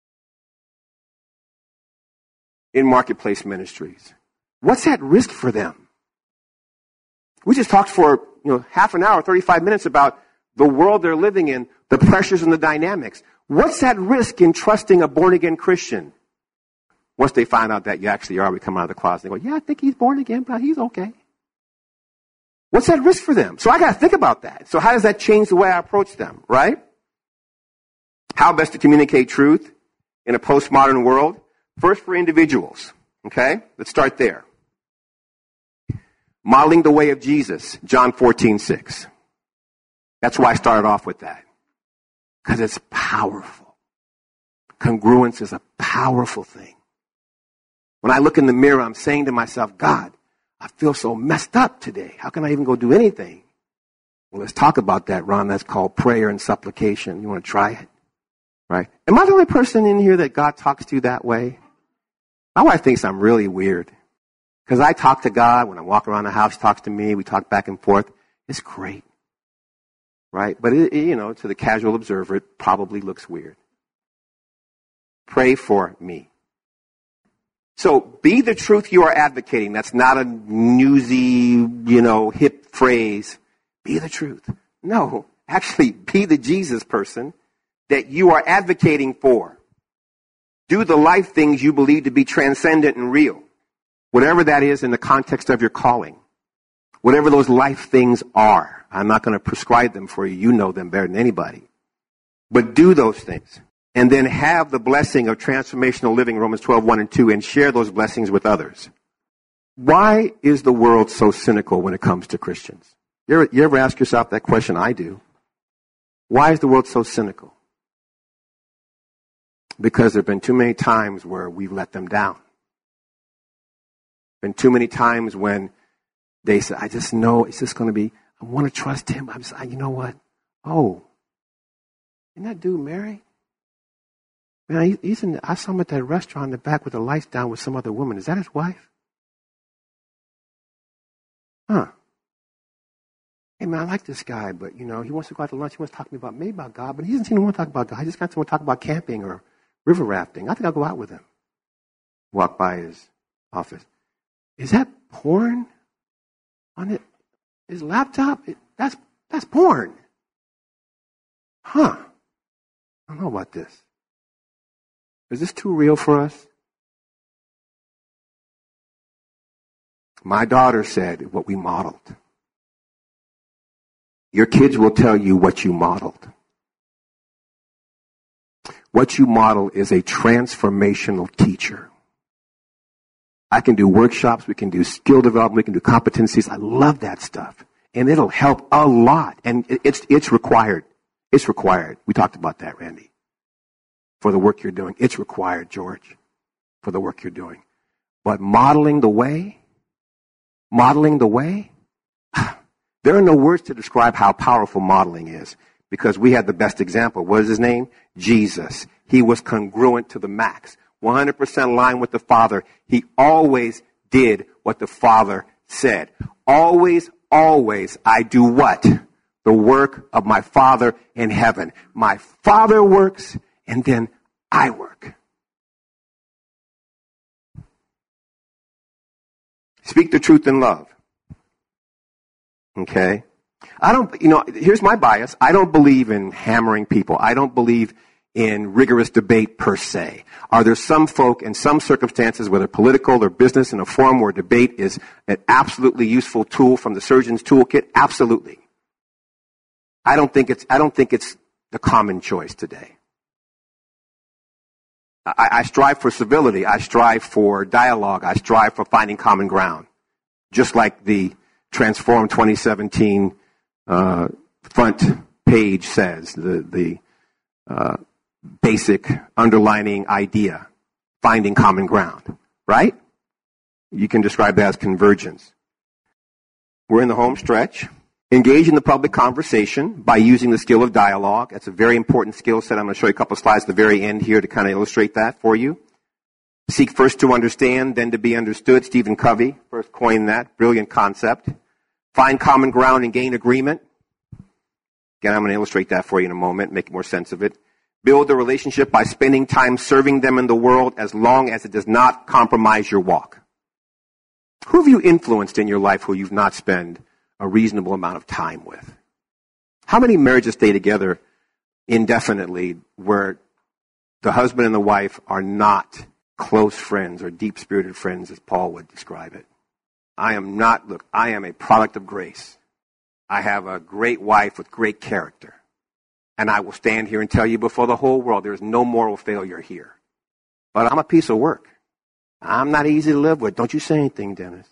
in Marketplace Ministries? What's at risk for them? We just talked for half an hour, 35 minutes about the world they're living in, the pressures and the dynamics. What's at risk in trusting a born-again Christian? Once they find out that you actually are, we come out of the closet and they go, yeah, I think he's born again, but he's okay. What's at risk for them? So I got to think about that. So how does that change the way I approach them, right? How best to communicate truth in a postmodern world? First for individuals, okay? Let's start there. Modeling the way of Jesus, John 14:6. That's why I started off with that. Because it's powerful. Congruence is a powerful thing. When I look in the mirror, I'm saying to myself, God, I feel so messed up today. How can I even go do anything? Well, let's talk about that, Ron. That's called prayer and supplication. You want to try it? Right? Am I the only person in here that God talks to that way? My wife thinks I'm really weird. Because I talk to God. When I walk around the house, He talks to me. We talk back and forth. It's great. Right? But, to the casual observer, it probably looks weird. Pray for me. So be the truth you are advocating. That's not a newsy, hip phrase. Be the truth. No, actually be the Jesus person that you are advocating for. Do the life things you believe to be transcendent and real. Whatever that is in the context of your calling. Whatever those life things are. I'm not going to prescribe them for you. You know them better than anybody. But do those things. And then have the blessing of transformational living, Romans 12:1 and 2, and share those blessings with others. Why is the world so cynical when it comes to Christians? You ever ask yourself that question? I do. Why is the world so cynical? Because there have been too many times where we've let them down. Been too many times when they say, I just know it's just going to be, I want to trust him. You know what? Oh, isn't that dude married? Man, I saw him at that restaurant in the back with the lights down with some other woman. Is that his wife? Huh. Hey, man, I like this guy, but, he wants to go out to lunch. He wants to talk to me about, maybe about God, but he doesn't seem to want to talk about God. He just got to want to talk about camping or river rafting. I think I'll go out with him. Walk by his office. Is that porn on his laptop? That's porn. Huh. I don't know about this. Is this too real for us? My daughter said what we modeled. Your kids will tell you what you modeled. What you model is a transformational teacher. I can do workshops, we can do skill development, we can do competencies. I love that stuff. And it'll help a lot. And it's required. It's required. We talked about that, Randy. For the work you're doing. It's required, George, for the work you're doing. But modeling the way, there are no words to describe how powerful modeling is, because we had the best example. What is his name? Jesus. He was congruent to the max. 100% aligned with the Father. He always did what the Father said. Always, I do what? The work of my Father in heaven. My Father works, and then I work. Speak the truth in love. Okay? Here's my bias. I don't believe in hammering people. I don't believe in rigorous debate per se. Are there some folk in some circumstances, whether political or business, in a forum where debate is an absolutely useful tool from the surgeon's toolkit? Absolutely. I don't think it's the common choice today. I strive for civility. I strive for dialogue. I strive for finding common ground. Just like the Transform 2017 front page says, the basic underlining idea, finding common ground, right? You can describe that as convergence. We're in the home stretch. Engage in the public conversation by using the skill of dialogue. That's a very important skill set. I'm going to show you a couple of slides at the very end here to kind of illustrate that for you. Seek first to understand, then to be understood. Stephen Covey first coined that. Brilliant concept. Find common ground and gain agreement. Again, I'm going to illustrate that for you in a moment, make more sense of it. Build a relationship by spending time serving them in the world as long as it does not compromise your walk. Who have you influenced in your life who you've not spent a reasonable amount of time with? How many marriages stay together indefinitely where the husband and the wife are not close friends or deep-spirited friends, as Paul would describe it? I am a product of grace. I have a great wife with great character. And I will stand here and tell you before the whole world, there is no moral failure here. But I'm a piece of work. I'm not easy to live with. Don't you say anything, Dennis.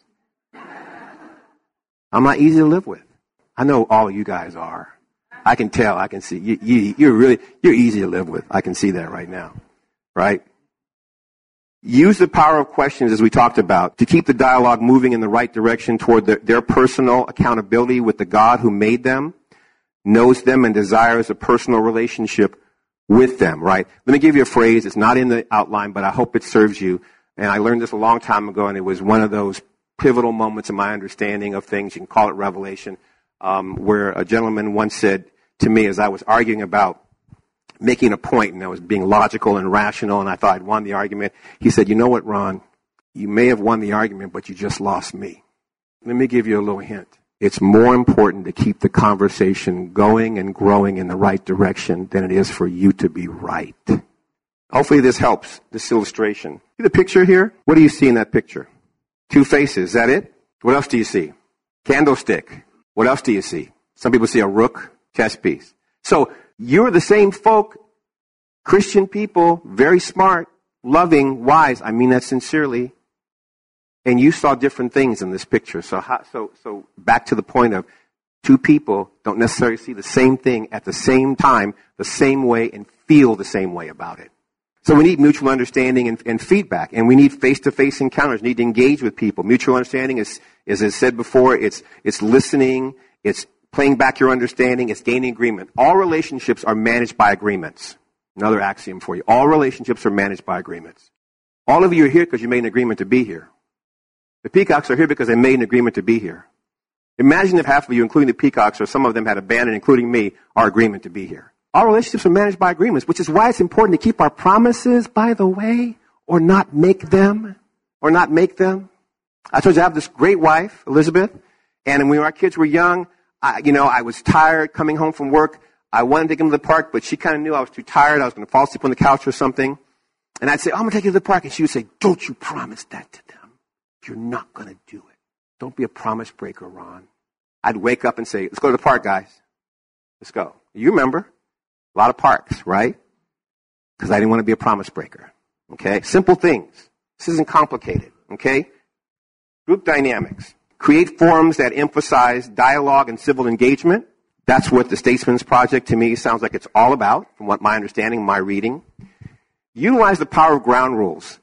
I'm not easy to live with. I know all of you guys are. I can tell. I can see. You're easy to live with. I can see that right now. Right? Use the power of questions, as we talked about, to keep the dialogue moving in the right direction toward their personal accountability with the God who made them, knows them, and desires a personal relationship with them, right? Let me give you a phrase. It's not in the outline, but I hope it serves you. And I learned this a long time ago, and it was one of those pivotal moments in my understanding of things. You can call it revelation, where a gentleman once said to me as I was arguing about making a point, and I was being logical and rational, and I thought I'd won the argument. He said, you know what, Ron? You may have won the argument, but you just lost me. Let me give you a little hint. It's more important to keep the conversation going and growing in the right direction than it is for you to be right. Hopefully this helps, this illustration. See the picture here? What do you see in that picture? Two faces. Is that it? What else do you see? Candlestick. What else do you see? Some people see a rook, chess piece. So you're the same folk, Christian people, very smart, loving, wise. I mean that sincerely. And you saw different things in this picture. So back to the point of two people don't necessarily see the same thing at the same time, the same way, and feel the same way about it. So we need mutual understanding and feedback, and we need face-to-face encounters. We need to engage with people. Mutual understanding is, as I said before, it's listening, it's playing back your understanding, it's gaining agreement. All relationships are managed by agreements. Another axiom for you. All relationships are managed by agreements. All of you are here because you made an agreement to be here. The peacocks are here because they made an agreement to be here. Imagine if half of you, including the peacocks, or some of them had abandoned, including me, our agreement to be here. All relationships are managed by agreements, which is why it's important to keep our promises, by the way, or not make them. I told you I have this great wife, Elizabeth, and when our kids were young, I was tired coming home from work. I wanted to take them to the park, but she kind of knew I was too tired. I was going to fall asleep on the couch or something. And I'd say, I'm going to take you to the park. And she would say, don't you promise that to them. You're not going to do it. Don't be a promise breaker, Ron. I'd wake up and say, let's go to the park, guys. Let's go. You remember? A lot of parks, right? Because I didn't want to be a promise breaker. Okay? Simple things. This isn't complicated. Okay? Group dynamics. Create forums that emphasize dialogue and civil engagement. That's what the Statesman's Project, to me, sounds like it's all about, from what my understanding, my reading. Utilize the power of ground rules.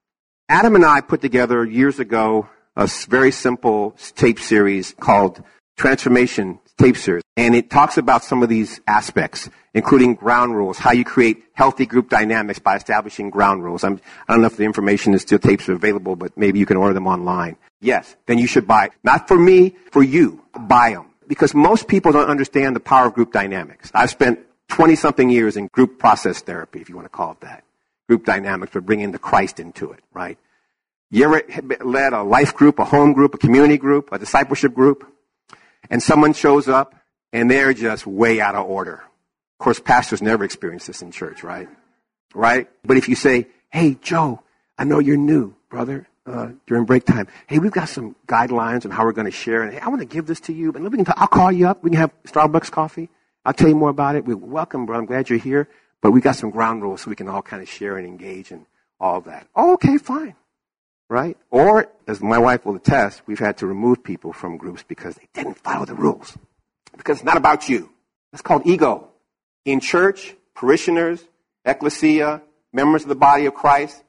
Adam and I put together years ago a very simple tape series called Transformation Tape Series. And it talks about some of these aspects, including ground rules, how you create healthy group dynamics by establishing ground rules. I don't know if the information is still tapes are available, but maybe you can order them online. Yes, then you should buy it. Not for me, for you. Buy them. Because most people don't understand the power of group dynamics. I've spent 20-something years in group process therapy, if you want to call it that. Group dynamics, but bringing the Christ into it, right? You ever led a life group, a home group, a community group, a discipleship group, and someone shows up and they're just way out of order? Of course, pastors never experience this in church, right? Right? But if you say, hey, Joe, I know you're new, brother, during break time. Hey, we've got some guidelines on how we're going to share. And hey, I want to give this to you. But I'll call you up. We can have Starbucks coffee. I'll tell you more about it. We're welcome, bro. I'm glad you're here. But we got some ground rules so we can all kind of share and engage and all of that. Oh, okay, fine. Right? Or, as my wife will attest, we've had to remove people from groups because they didn't follow the rules. Because it's not about you. That's called ego. In church, parishioners, ecclesia, members of the body of Christ,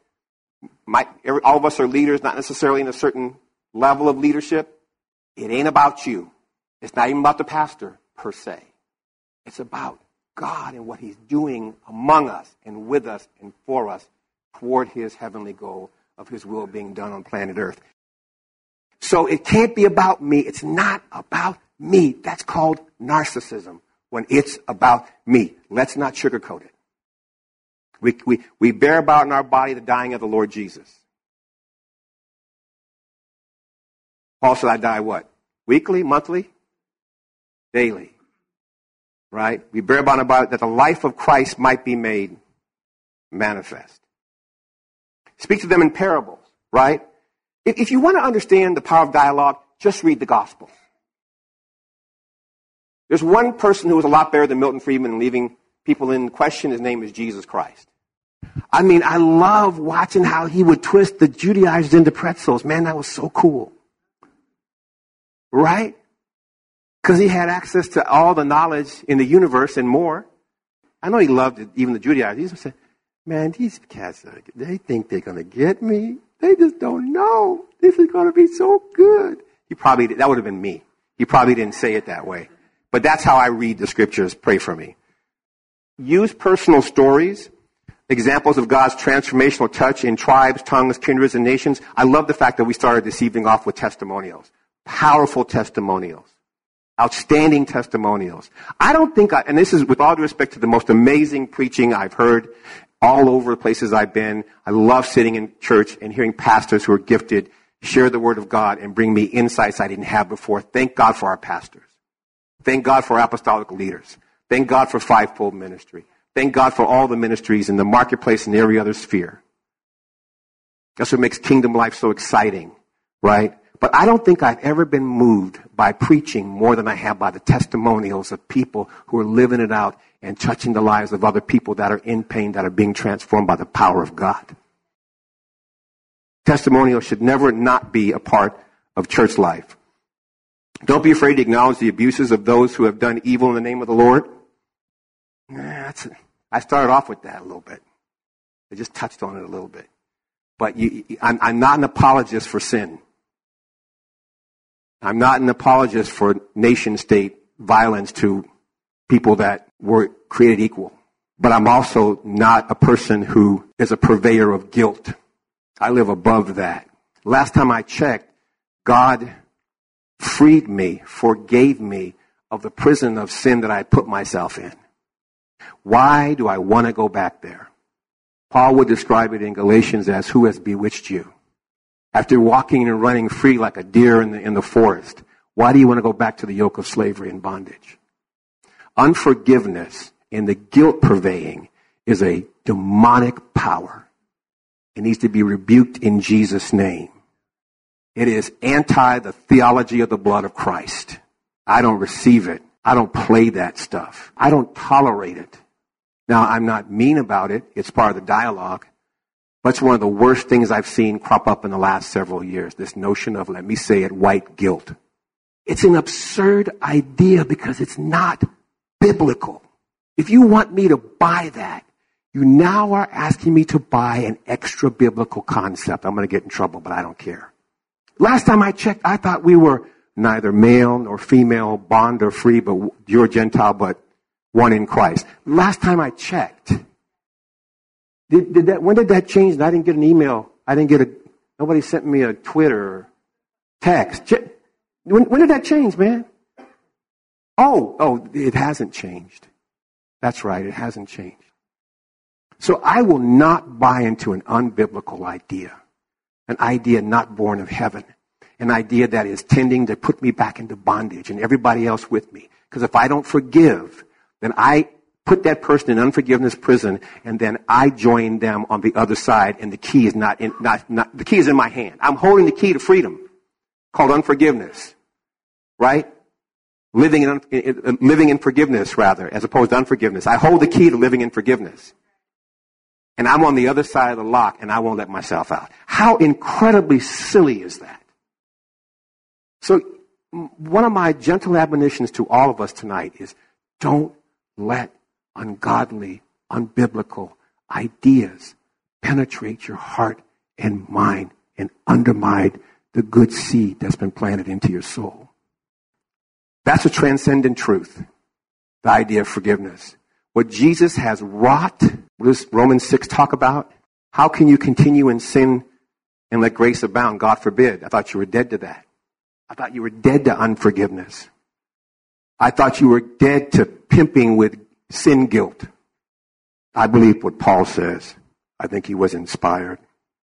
all of us are leaders, not necessarily in a certain level of leadership. It ain't about you. It's not even about the pastor, per se. It's about God and what he's doing among us and with us and for us toward his heavenly goal of his will being done on planet Earth. So it can't be about me. It's not about me. That's called narcissism, when it's about me. Let's not sugarcoat it. We bear about in our body the dying of the Lord Jesus. Paul said, I die what? Weekly, monthly, daily. Right? We bear about in our body that the life of Christ might be made manifest. Speak to them in parables, right? If you want to understand the power of dialogue, just read the Gospels. There's one person who was a lot better than Milton Friedman in leaving people in question. His name is Jesus Christ. I mean, I love watching how he would twist the Judaizers into pretzels. Man, that was so cool. Right? Because he had access to all the knowledge in the universe and more. I know he loved it, even the Judaizers. He used to say, man, these cats, they think they're going to get me. They just don't know. This is going to be so good. That would have been me. He probably didn't say it that way. But that's how I read the scriptures. Pray for me. Use personal stories, examples of God's transformational touch in tribes, tongues, kindreds, and nations. I love the fact that we started this evening off with testimonials. Powerful testimonials. Outstanding testimonials. I don't think, and this is with all due respect to the most amazing preaching I've heard all over the places I've been. I love sitting in church and hearing pastors who are gifted share the word of God and bring me insights I didn't have before. Thank God for our pastors. Thank God for our apostolic leaders. Thank God for fivefold ministry. Thank God for all the ministries in the marketplace and every other sphere. That's what makes kingdom life so exciting, right? But I don't think I've ever been moved by preaching more than I have by the testimonials of people who are living it out and touching the lives of other people that are in pain, that are being transformed by the power of God. Testimonials should never not be a part of church life. Don't be afraid to acknowledge the abuses of those who have done evil in the name of the Lord. I started off with that a little bit. I just touched on it a little bit. But I'm not an apologist for sin. I'm not an apologist for nation-state violence to people that were created equal. But I'm also not a person who is a purveyor of guilt. I live above that. Last time I checked, God freed me, forgave me of the prison of sin that I put myself in. Why do I want to go back there? Paul would describe it in Galatians as, who has bewitched you? After walking and running free like a deer in the forest, why do you want to go back to the yoke of slavery and bondage? Unforgiveness and the guilt purveying is a demonic power. It needs to be rebuked in Jesus' name. It is anti the theology of the blood of Christ. I don't receive it. I don't play that stuff. I don't tolerate it. Now, I'm not mean about it. It's part of the dialogue. But it's one of the worst things I've seen crop up in the last several years, this notion of, let me say it, white guilt. It's an absurd idea because it's not biblical. If you want me to buy that, you now are asking me to buy an extra biblical concept. I'm going to get in trouble, but I don't care. Last time I checked, I thought we were neither male nor female, bond or free, but you're Gentile, but one in Christ. Last time I checked. When did that change? I didn't get an email. Nobody sent me a Twitter or text. When did that change, man? Oh, it hasn't changed. That's right, it hasn't changed. So I will not buy into an unbiblical idea, an idea not born of heaven, an idea that is tending to put me back into bondage and everybody else with me. Because if I don't forgive, then I put that person in unforgiveness prison, and then I join them on the other side, and the key is the key is in my hand. I'm holding the key to freedom, called unforgiveness, right? Living in forgiveness, rather, as opposed to unforgiveness. I hold the key to living in forgiveness. And I'm on the other side of the lock, and I won't let myself out. How incredibly silly is that? So one of my gentle admonitions to all of us tonight is, don't let ungodly, unbiblical ideas penetrate your heart and mind and undermine the good seed that's been planted into your soul. That's a transcendent truth, the idea of forgiveness. What Jesus has wrought, what does Romans 6 talk about? How can you continue in sin and let grace abound? God forbid. I thought you were dead to that. I thought you were dead to unforgiveness. I thought you were dead to pimping with sin guilt. I believe what Paul says. I think he was inspired.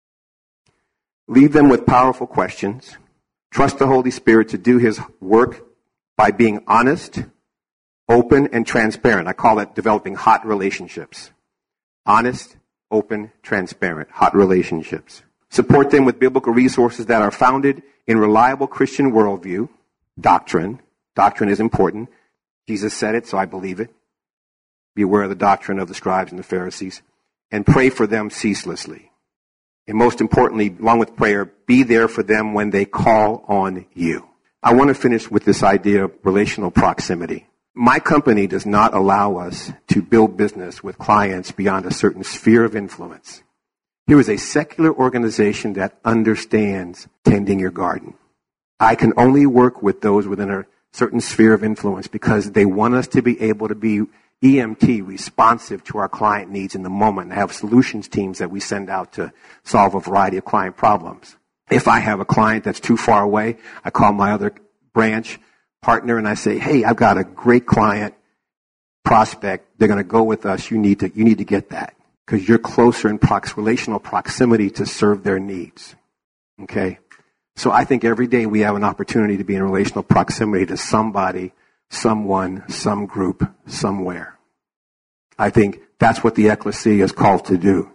Leave them with powerful questions. Trust the Holy Spirit to do his work by being honest, open, and transparent. I call it developing hot relationships. Honest, open, transparent, hot relationships. Support them with biblical resources that are founded in reliable Christian worldview, doctrine. Doctrine is important. Jesus said it, so I believe it. Be aware of the doctrine of the scribes and the Pharisees. And pray for them ceaselessly. And most importantly, along with prayer, be there for them when they call on you. I want to finish with this idea of relational proximity. My company does not allow us to build business with clients beyond a certain sphere of influence. Here is a secular organization that understands tending your garden. I can only work with those within a certain sphere of influence because they want us to be able to be EMT, responsive to our client needs in the moment, and have solutions teams that we send out to solve a variety of client problems. If I have a client that's too far away, I call my other branch partner and I say, hey, I've got a great client, prospect, they're going to go with us, you need to get that because you're closer in relational proximity to serve their needs. Okay? So I think every day we have an opportunity to be in relational proximity to somebody, someone, some group, somewhere. I think that's what the ecclesia is called to do.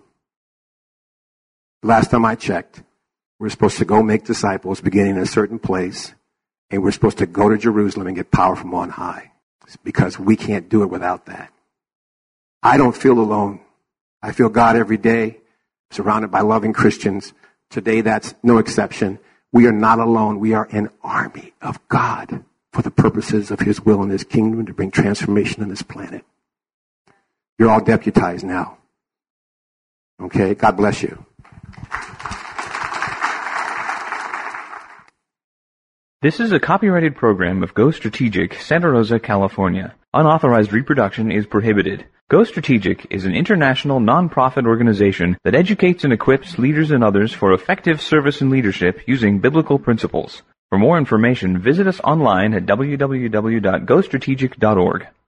Last time I checked, we're supposed to go make disciples beginning in a certain place, and we're supposed to go to Jerusalem and get power from on high. It's because we can't do it without that. I don't feel alone. I feel God every day, surrounded by loving Christians. Today, that's no exception. We are not alone. We are an army of God for the purposes of His will and His kingdom to bring transformation on this planet. You're all deputized now. Okay? God bless you. This is a copyrighted program of Go Strategic, Santa Rosa, California. Unauthorized reproduction is prohibited. Go Strategic is an international non-profit organization that educates and equips leaders and others for effective service and leadership using biblical principles. For more information, visit us online at www.gostrategic.org.